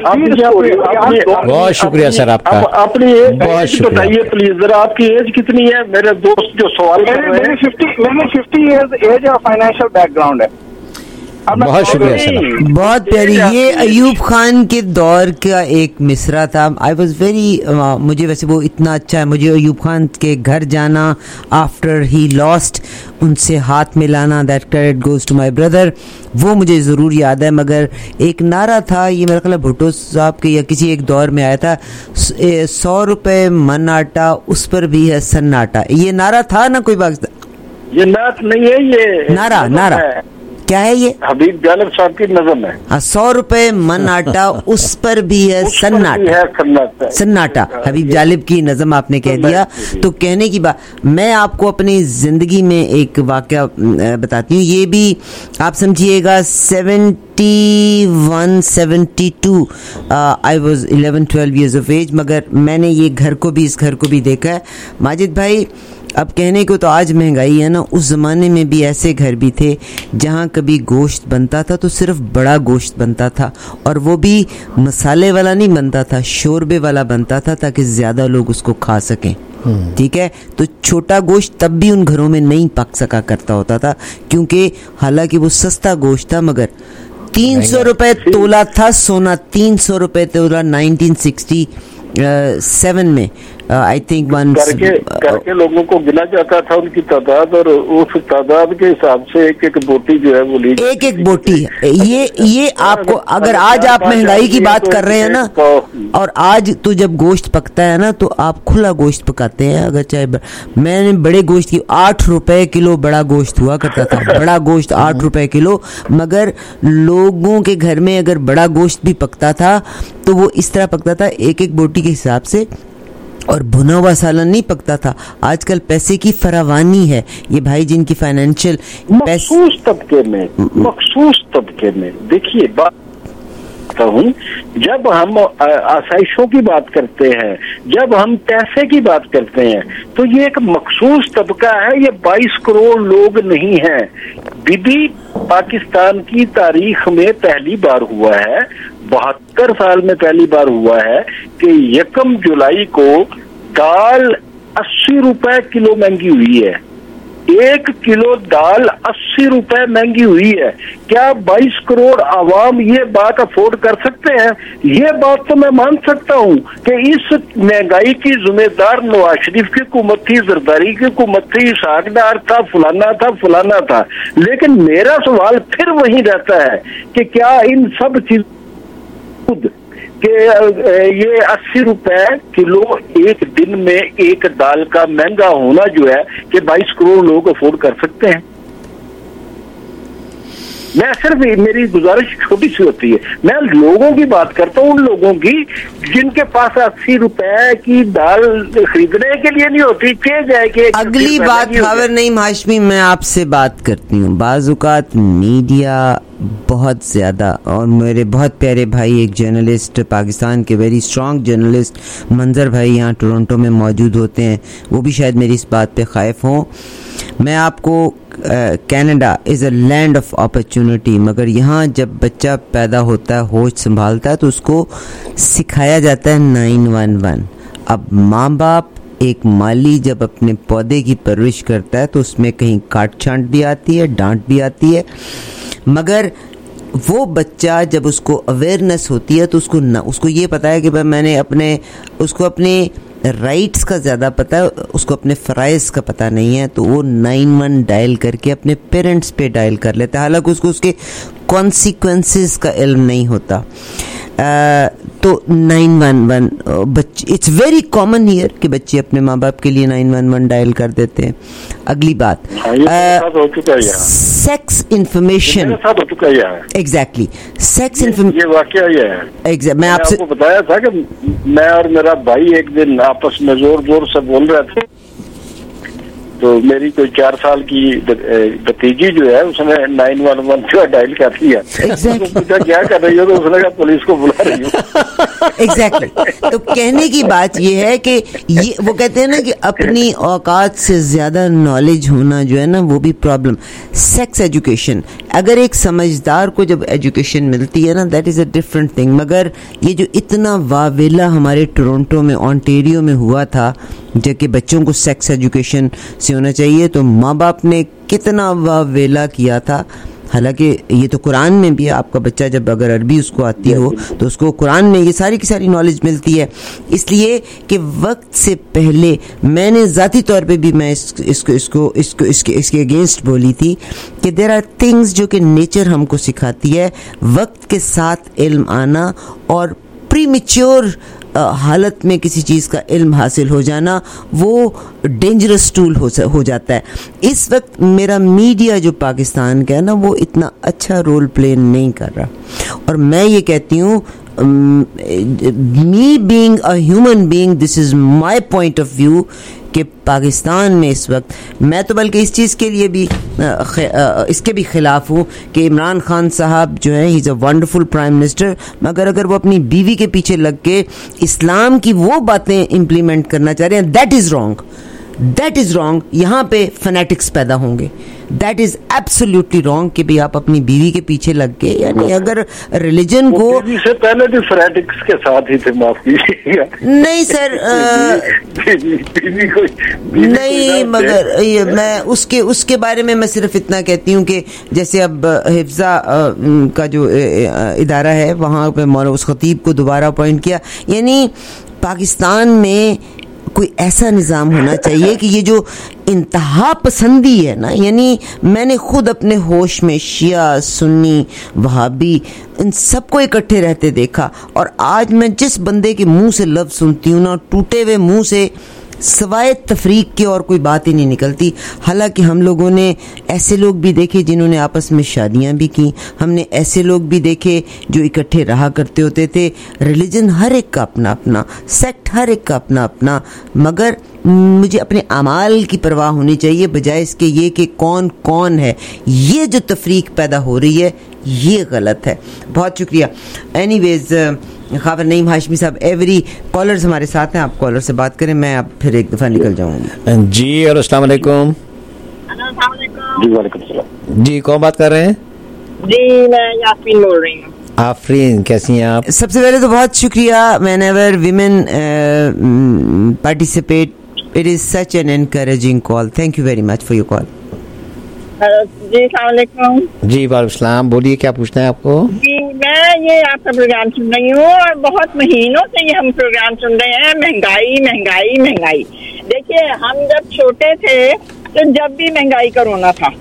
बहुत शुक्रिया सर आपका। अपनी एज बताइए प्लीज जरा, आपकी एज कितनी है? मेरे दोस्त जो सवाल मेरे फिफ्टी मैंने फिफ्टी ईयर्स एज और फाइनेंशियल बैकग्राउंड है। बहुत शुक्रिया सर, बहुत प्यारी। ये अयूब खान के दौर का एक मिसरा था। आई वॉज वेरी, मुझे वैसे वो इतना अच्छा है, मुझे अयूब खान के घर जाना आफ्टर ही लॉस्ट, उनसे हाथ मिलाना, that credit goes to my brother, वो मुझे ज़रूर याद है। मगर एक नारा था, ये मेरा ख्याल भुट्टो साहब के या किसी एक दौर में आया था, सौ रुपये मन आटा उस पर भी है सन्नाटा। ये नारा था ना कोई पाकिस्तान? ये नात नहीं है, ये नारा नारा क्या है ये? हबीब जालिब साहब की नज़म है। हाँ, सौ रुपए मन आटा उस पर भी है सन्नाटा। सन्नाटा हबीब जालिब की नज़म आपने कह दिया। तो कहने की बात, मैं आपको अपनी जिंदगी में एक वाकया बताती हूँ। ये भी आप समझिएगा seventy one seventy two, I was eleven twelve years of age, मगर मैंने ये घर को भी इस घर को भी देखा है माजिद भाई। अब कहने को तो आज महंगाई है ना, उस ज़माने में भी ऐसे घर भी थे जहाँ कभी गोश्त बनता था तो सिर्फ बड़ा गोश्त बनता था, और वो भी मसाले वाला नहीं बनता था, शोरबे वाला बनता था ताकि ज़्यादा लोग उसको खा सकें। ठीक है, तो छोटा गोश्त तब भी उन घरों में नहीं पक सका करता होता था, क्योंकि हालांकि वो सस्ता गोश्त था, मगर तीन सौ रुपये तोला था सोना, तीन सौ रुपये तोला नाइनटीन सिक्सटी सेवन में आई थिंक वन करके करके लोगों को गिना जाता था उनकी तादाद, और उस तादाद के हिसाब से एक एक बोटी जो है वो ली, एक एक बोटी। ये ये आपको, अगर आज आप महंगाई की बात कर रहे हैं ना, और आज तो जब गोश्त पकता है ना तो आप खुला गोश्त पकाते हैं। अगर चाहे मैंने बड़े गोश्त की आठ रुपए किलो बड़ा गोश्त हुआ करता था, बड़ा गोश्त आठ रुपए किलो, मगर लोगों के घर में अगर बड़ा गोश्त भी पकता था तो वो इस तरह पकता था एक एक बोटी के हिसाब से, और भुना हुआ सालन नहीं पकता था। आजकल पैसे की फरावानी है, ये भाई जिनकी फाइनेंशियल मखसूस तबके में मखसूस तबके में देखिए बात हूँ, जब हम आसाइशों की बात करते हैं, जब हम पैसे की बात करते हैं, तो ये एक मखसूस तबका है, ये बाईस करोड़ लोग नहीं हैं। विधि पाकिस्तान की तारीख में पहली बार हुआ है, बहत्तर साल में पहली बार हुआ है कि यकम जुलाई को दाल अस्सी रुपए किलो महंगी हुई है। एक किलो दाल अस्सी रुपए महंगी हुई है। क्या बाईस करोड़ आवाम ये बात अफोर्ड कर सकते हैं? ये बात तो मैं मान सकता हूँ कि इस महंगाई की जिम्मेदार नवाज शरीफ की हुकूमत थी, जरदारी की हुकूमत थी, इसाक डार था, फलाना था फलाना था। लेकिन मेरा सवाल फिर वही रहता है कि क्या इन सब चीज कि ये अस्सी रुपए किलो एक दिन में एक दाल का महंगा होना जो है कि बाईस करोड़ लोग अफोर्ड कर सकते हैं? मैं सिर्फ, मेरी गुजारिश छोटी सी होती है, मैं लोगों की बात करता हूँ, उन लोगों की जिनके पास अस्सी रुपए की दाल खरीदने के लिए नहीं होती, के जाए कि अगली बात खबर नहीं हाशमी, मैं आपसे बात करती हूँ। बाज़-औक़ात मीडिया बहुत ज़्यादा, और मेरे बहुत प्यारे भाई एक जर्नलिस्ट, पाकिस्तान के वेरी स्ट्रॉन्ग जर्नलिस्ट मंजर भाई यहाँ टोरंटो में मौजूद होते हैं, वो भी शायद मेरी इस बात पे ख़ाइफ हों। मैं आपको Canada is a land of opportunity, मगर यहाँ जब बच्चा पैदा होता है, होश संभालता है, तो उसको सिखाया जाता है नाइन वन वन। अब माँ बाप, एक माली जब अपने पौधे की परवरिश करता है तो उसमें कहीं काट छांट भी आती है, डांट भी आती है, मगर वो बच्चा जब उसको अवेयरनेस होती है तो उसको ना, उसको ये पता है कि भाई मैंने अपने, उसको अपने राइट्स का ज़्यादा पता है, उसको अपने फ़राइज़ का पता नहीं है, तो वो नाइन वन डायल करके अपने पेरेंट्स पे डायल कर लेता है, हालांकि उसको उसके कॉन्सिक्वेंसेस का इल्म नहीं होता। आ, तो नाइन वन वन बच्चे, इट्स वेरी कॉमन हियर कि बच्चे अपने माँ बाप के लिए नाइन वन वन डायल कर देते हैं। अगली बात, sex information, exactly sex information, ये वाकया ये है। एग्जैक्ट मैं आपसे आपको बताया था कि मैं और मेरा भाई एक दिन आपस में जोर जोर से बोल रहे थे, तो मेरी कोई चार साल की भतीजी जो है उसने नाइन वन वन जो डायल कर दिया। exactly. तो पूछा क्या कर रही हो, तो उसने कहा पुलिस को बुला रही हूँ। Exactly exactly. तो कहने की बात ये है कि ये वो कहते हैं ना कि अपनी औकात से ज्यादा नॉलेज होना जो है ना वो भी प्रॉब्लम। सेक्स एजुकेशन, अगर एक समझदार को जब एजुकेशन मिलती है ना, that is a different thing, मगर ये जो इतना वावेला हमारे टोरंटो में, ओंटारियो में हुआ था जो कि बच्चों को सेक्स एजुकेशन से होना चाहिए, तो माँ बाप ने कितना वावेला किया था। हालांकि ये तो कुरान में भी है, आपका बच्चा जब अगर अरबी उसको आती हो तो उसको कुरान में ये सारी की सारी नॉलेज मिलती है, इसलिए कि वक्त से पहले मैंने ज़ाती तौर पे भी मैं इस, इसको इसको इसको इसके इसके अगेंस्ट बोली थी कि देयर आर थिंग्स जो कि नेचर हमको सिखाती है, वक्त के साथ इल्म आना और प्रीमेच्योर हालत में किसी चीज़ का इल्म हासिल हो जाना वो डेंजरस टूल हो हो जाता है। इस वक्त मेरा मीडिया जो पाकिस्तान का है ना वो इतना अच्छा रोल प्ले नहीं कर रहा, और मैं ये कहती हूँ me being a human being, this is my point of view कि पाकिस्तान में इस वक्त, मैं तो बल्कि इस चीज़ के लिए भी इसके भी ख़िलाफ़ हूँ कि इमरान खान साहब जो है he is a wonderful prime minister, मगर अगर वो अपनी बीवी के पीछे लग के इस्लाम की वो बातें इम्प्लीमेंट करना चाह रहे हैं, that is wrong, that is wrong. यहाँ पे फैनेटिक्स पैदा होंगे, दैट इज़ एब्सोल्युटली रॉन्ग कि भाई आप अपनी बीवी के पीछे लग के, यानी अगर रिलीजन को बीवी से पहले भी फैनेटिक्स के साथ ही थे, माफ कीजिएगा। नहीं सर, बीवी, बीवी को, बीवी नहीं, मगर ये मैं उसके उसके बारे में मैं सिर्फ इतना कहती हूँ कि जैसे अब हिफ्ज़ा का जो इदारा है वहाँ पे मौलाना उस खतीब को दोबारा अपॉइंट किया, यानी पाकिस्तान में कोई ऐसा निज़ाम होना चाहिए कि ये जो इंतहा पसंदी है ना, यानी मैंने खुद अपने होश में शिया, सुन्नी, वहाबी, इन सबको इकट्ठे रहते देखा, और आज मैं जिस बंदे के मुंह से लफ्ज़ सुनती हूँ ना, टूटे हुए मुंह से सवाए तफरीक की और कोई बात ही नहीं निकलती। हालांकि हम लोगों ने ऐसे लोग भी देखे जिन्होंने आपस में शादियां भी की, हमने ऐसे लोग भी देखे जो इकट्ठे रहा करते होते थे। रिलीजन हर एक का अपना अपना, सेक्ट हर एक का अपना अपना, मगर मुझे अपने अमाल की परवाह होनी चाहिए बजाय इसके ये कि कौन कौन है। ये जो तफरीक पैदा हो रही है ये गलत है। बहुत शुक्रिया। एनीवेज खबर नईम हाशमी साहब, एवरी कॉलर्स हमारे साथ हैं, आप कॉलर से बात करें, मैं अब फिर एक दफ़ा निकल जाऊंगा। जी और अस्सलाम वालेकुम। जी वालेकुम सलाम। जी कौन बात कर रहे हैं? जी मैं यास्मीन बोल रही हूँ। आफरीन, कैसी हैं आप? सबसे पहले तो बहुत शुक्रिया। Whenever women participate, it is such an encouraging call. Thank you very much for your call. जी अस्सलाम वालेकुम। जी वालेकुम सलाम, बोलिए क्या पूछना है आपको? जी मैं ये आपका प्रोग्राम सुन रही हूँ और बहुत महीनों से ये हम प्रोग्राम सुन रहे हैं, महंगाई महंगाई महंगाई। देखिए हम जब छोटे थे तो जब भी महंगाई का रोना था,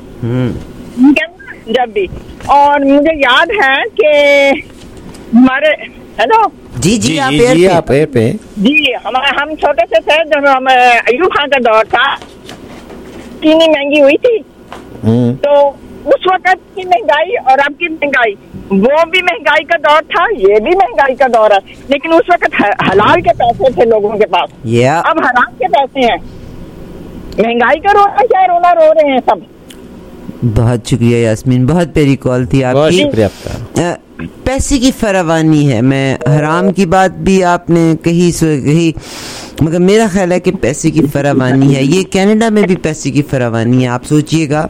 जब भी, और मुझे याद है कि हमारे, हेलो जी जी, जी आप जी, जी आप एयर पे। जी हमारे हम छोटे से थे जब हम अयूब खान का दौर था, चीनी महंगी हुई थी, तो उस वक्त की महंगाई और अब की महंगाई, वो भी महंगाई का दौर था, ये भी महंगाई का दौर है, लेकिन उस वक्त हलाल के पैसे थे लोगों के पास, yeah. अब हराम के पैसे हैं। महंगाई का रोना क्या रोना रो रहे हैं सब। बहुत शुक्रिया यास्मीन, बहुत प्यारी कॉल थी आपकी। बहुत शुक्रिया आपका। पैसे की फरावानी है, मैं हराम की बात भी आपने कही सो कही, मगर मेरा ख्याल है कि पैसे की फरावानी है। ये कनाडा में भी पैसे की फरावानी है, आप सोचिएगा।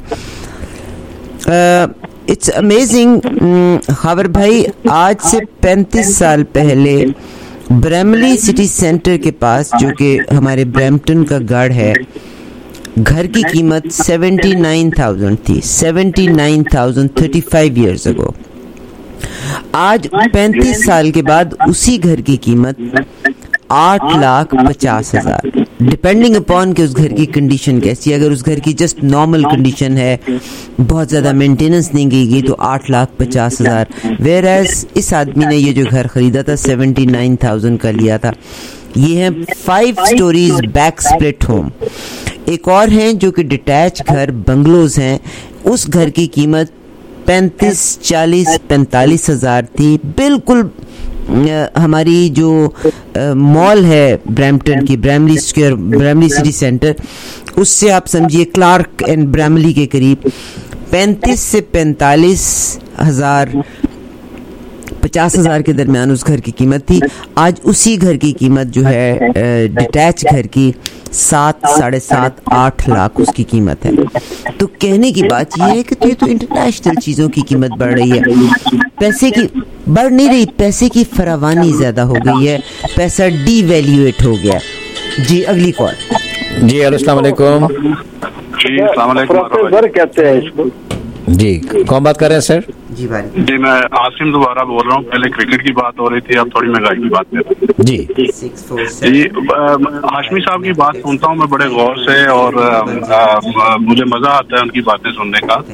It's amazing. खबर भाई, आज से पैंतीस साल पहले ब्रैमली सिटी सेंटर के पास, जो कि हमारे ब्रैम्पटन का गढ़ है, घर की कीमत सेवेंटी नाइन थाउजेंड थी। Seventy nine thousand thirty five years ago. आज पैंतीस साल के बाद उसी घर की कीमत आठ लाख पचास हजार, डिपेंडिंग अपॉन कि उस घर की कंडीशन कैसी है। अगर उस घर की जस्ट नॉर्मल कंडीशन है, बहुत ज़्यादा मेंटेनेंस नहीं की गई, तो आठ लाख पचास हजार। वेयर एज इस आदमी ने ये जो घर खरीदा था सेवेंटी नाइन थाउजेंड का लिया था। ये है five storeys back split home. एक और हैं जो कि डिटैच घर, बंगलोज हैं। उस घर की कीमत पैंतीस चालीस पैंतालीस हजार थी। बिल्कुल हमारी जो मॉल है ब्रैम्पटन की, Bramalea Square, Bramalea City Centre, उससे आप समझिए क्लार्क एंड ब्रैमली के करीब पैंतीस से पैंतालीस हजार, पचास हजार के दरमियान उस घर की कीमत थी। आज उसी घर की कीमत जो है डिटैच घर की सात साढ़े सात आठ लाख उसकी कीमत है। तो कहने की बात यह है कि तो ये तो इंटरनेशनल चीज़ों की कीमत बढ़ रही है, पैसे की बढ़ नहीं रही, पैसे की फरावानी ज़्यादा हो गई है, पैसा डीवैल्यूएट हो गया। जी अगली कॉल। जी अस्सलाम वालेकुम। जी अस्सलाम वालेकुम। प्रोफेसर कहते हैं इसको। जी कौन बात कर रहे हैं सर? जी भाई। जी मैं आसिम दोबारा बोल रहा हूँ। पहले क्रिकेट की बात हो रही थी, अब थोड़ी महंगाई की बात कर रहे हैं। जी जी हाशमी साहब की बात सुनता हूँ मैं बड़े गौर से, और आ, आ, मुझे मजा आता है उनकी बातें सुनने का।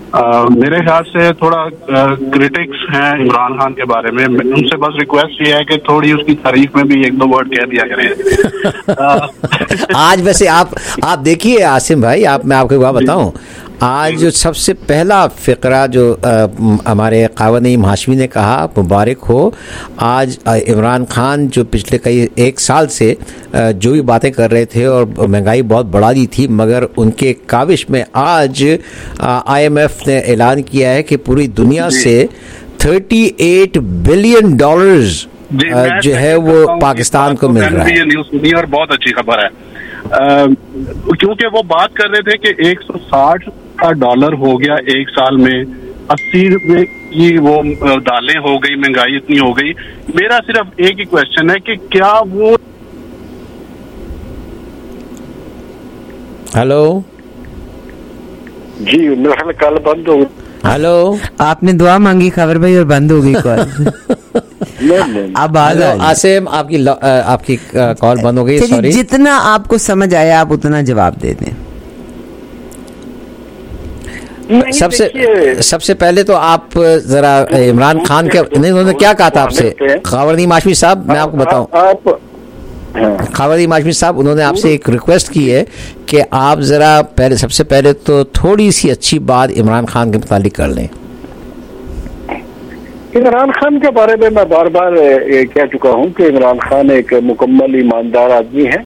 आ, मेरे ख्याल से थोड़ा क्रिटिक्स हैं इमरान खान के बारे में, उनसे बस रिक्वेस्ट ये है कि थोड़ी उसकी तारीफ में भी एक दो वर्ड कह दिया करें। आज वैसे आप आप देखिए आसिम भाई, आप मैं आपको एक बात बताऊं, आज जो सबसे पहला फ़िक्रा जो हमारे क़ावानीम हाशमी ने कहा, मुबारक हो, आज इमरान खान जो पिछले कई एक साल से आ, जो भी बातें कर रहे थे और महंगाई बहुत बढ़ा दी थी, मगर उनके काविश में आज आईएमएफ ने ऐलान किया है कि पूरी दुनिया से अड़तीस बिलियन डॉलर्स जो है वो पाकिस्तान को मिल रहा है। ये न्यूज़ सुनी और बहुत अच्छी खबर है, क्योंकि वो बात कर रहे थे कि एक सौ साठ का डॉलर हो गया एक साल में, अस्सी रुपए की वो दालें हो गई, महंगाई इतनी हो गई। मेरा सिर्फ एक ही क्वेश्चन है कि क्या वो हेलो जी मेरा ख्याल कल बंद हो गई। हेलो, आपने दुआ मांगी खबर भाई और बंद हो गई कॉल। अब आज आसिम आपकी आपकी कॉल बंद हो गई, सॉरी। जितना आपको समझ आया आप उतना जवाब दे दें। सबसे सबसे पहले तो आप जरा इमरान खान के नहीं, उन्होंने क्या कहा था आपसे? क़ावानीम हाशमी साहब, मैं आपको बताऊं, आप क़ावानीम हाशमी साहब उन्होंने आपसे एक रिक्वेस्ट की है कि आप जरा पहले सबसे पहले तो थोड़ी सी अच्छी बात इमरान खान के मुतालिक कर लें। इमरान खान के बारे में मैं बार बार कह चुका हूं कि इमरान खान एक मुकम्मल ईमानदार आदमी है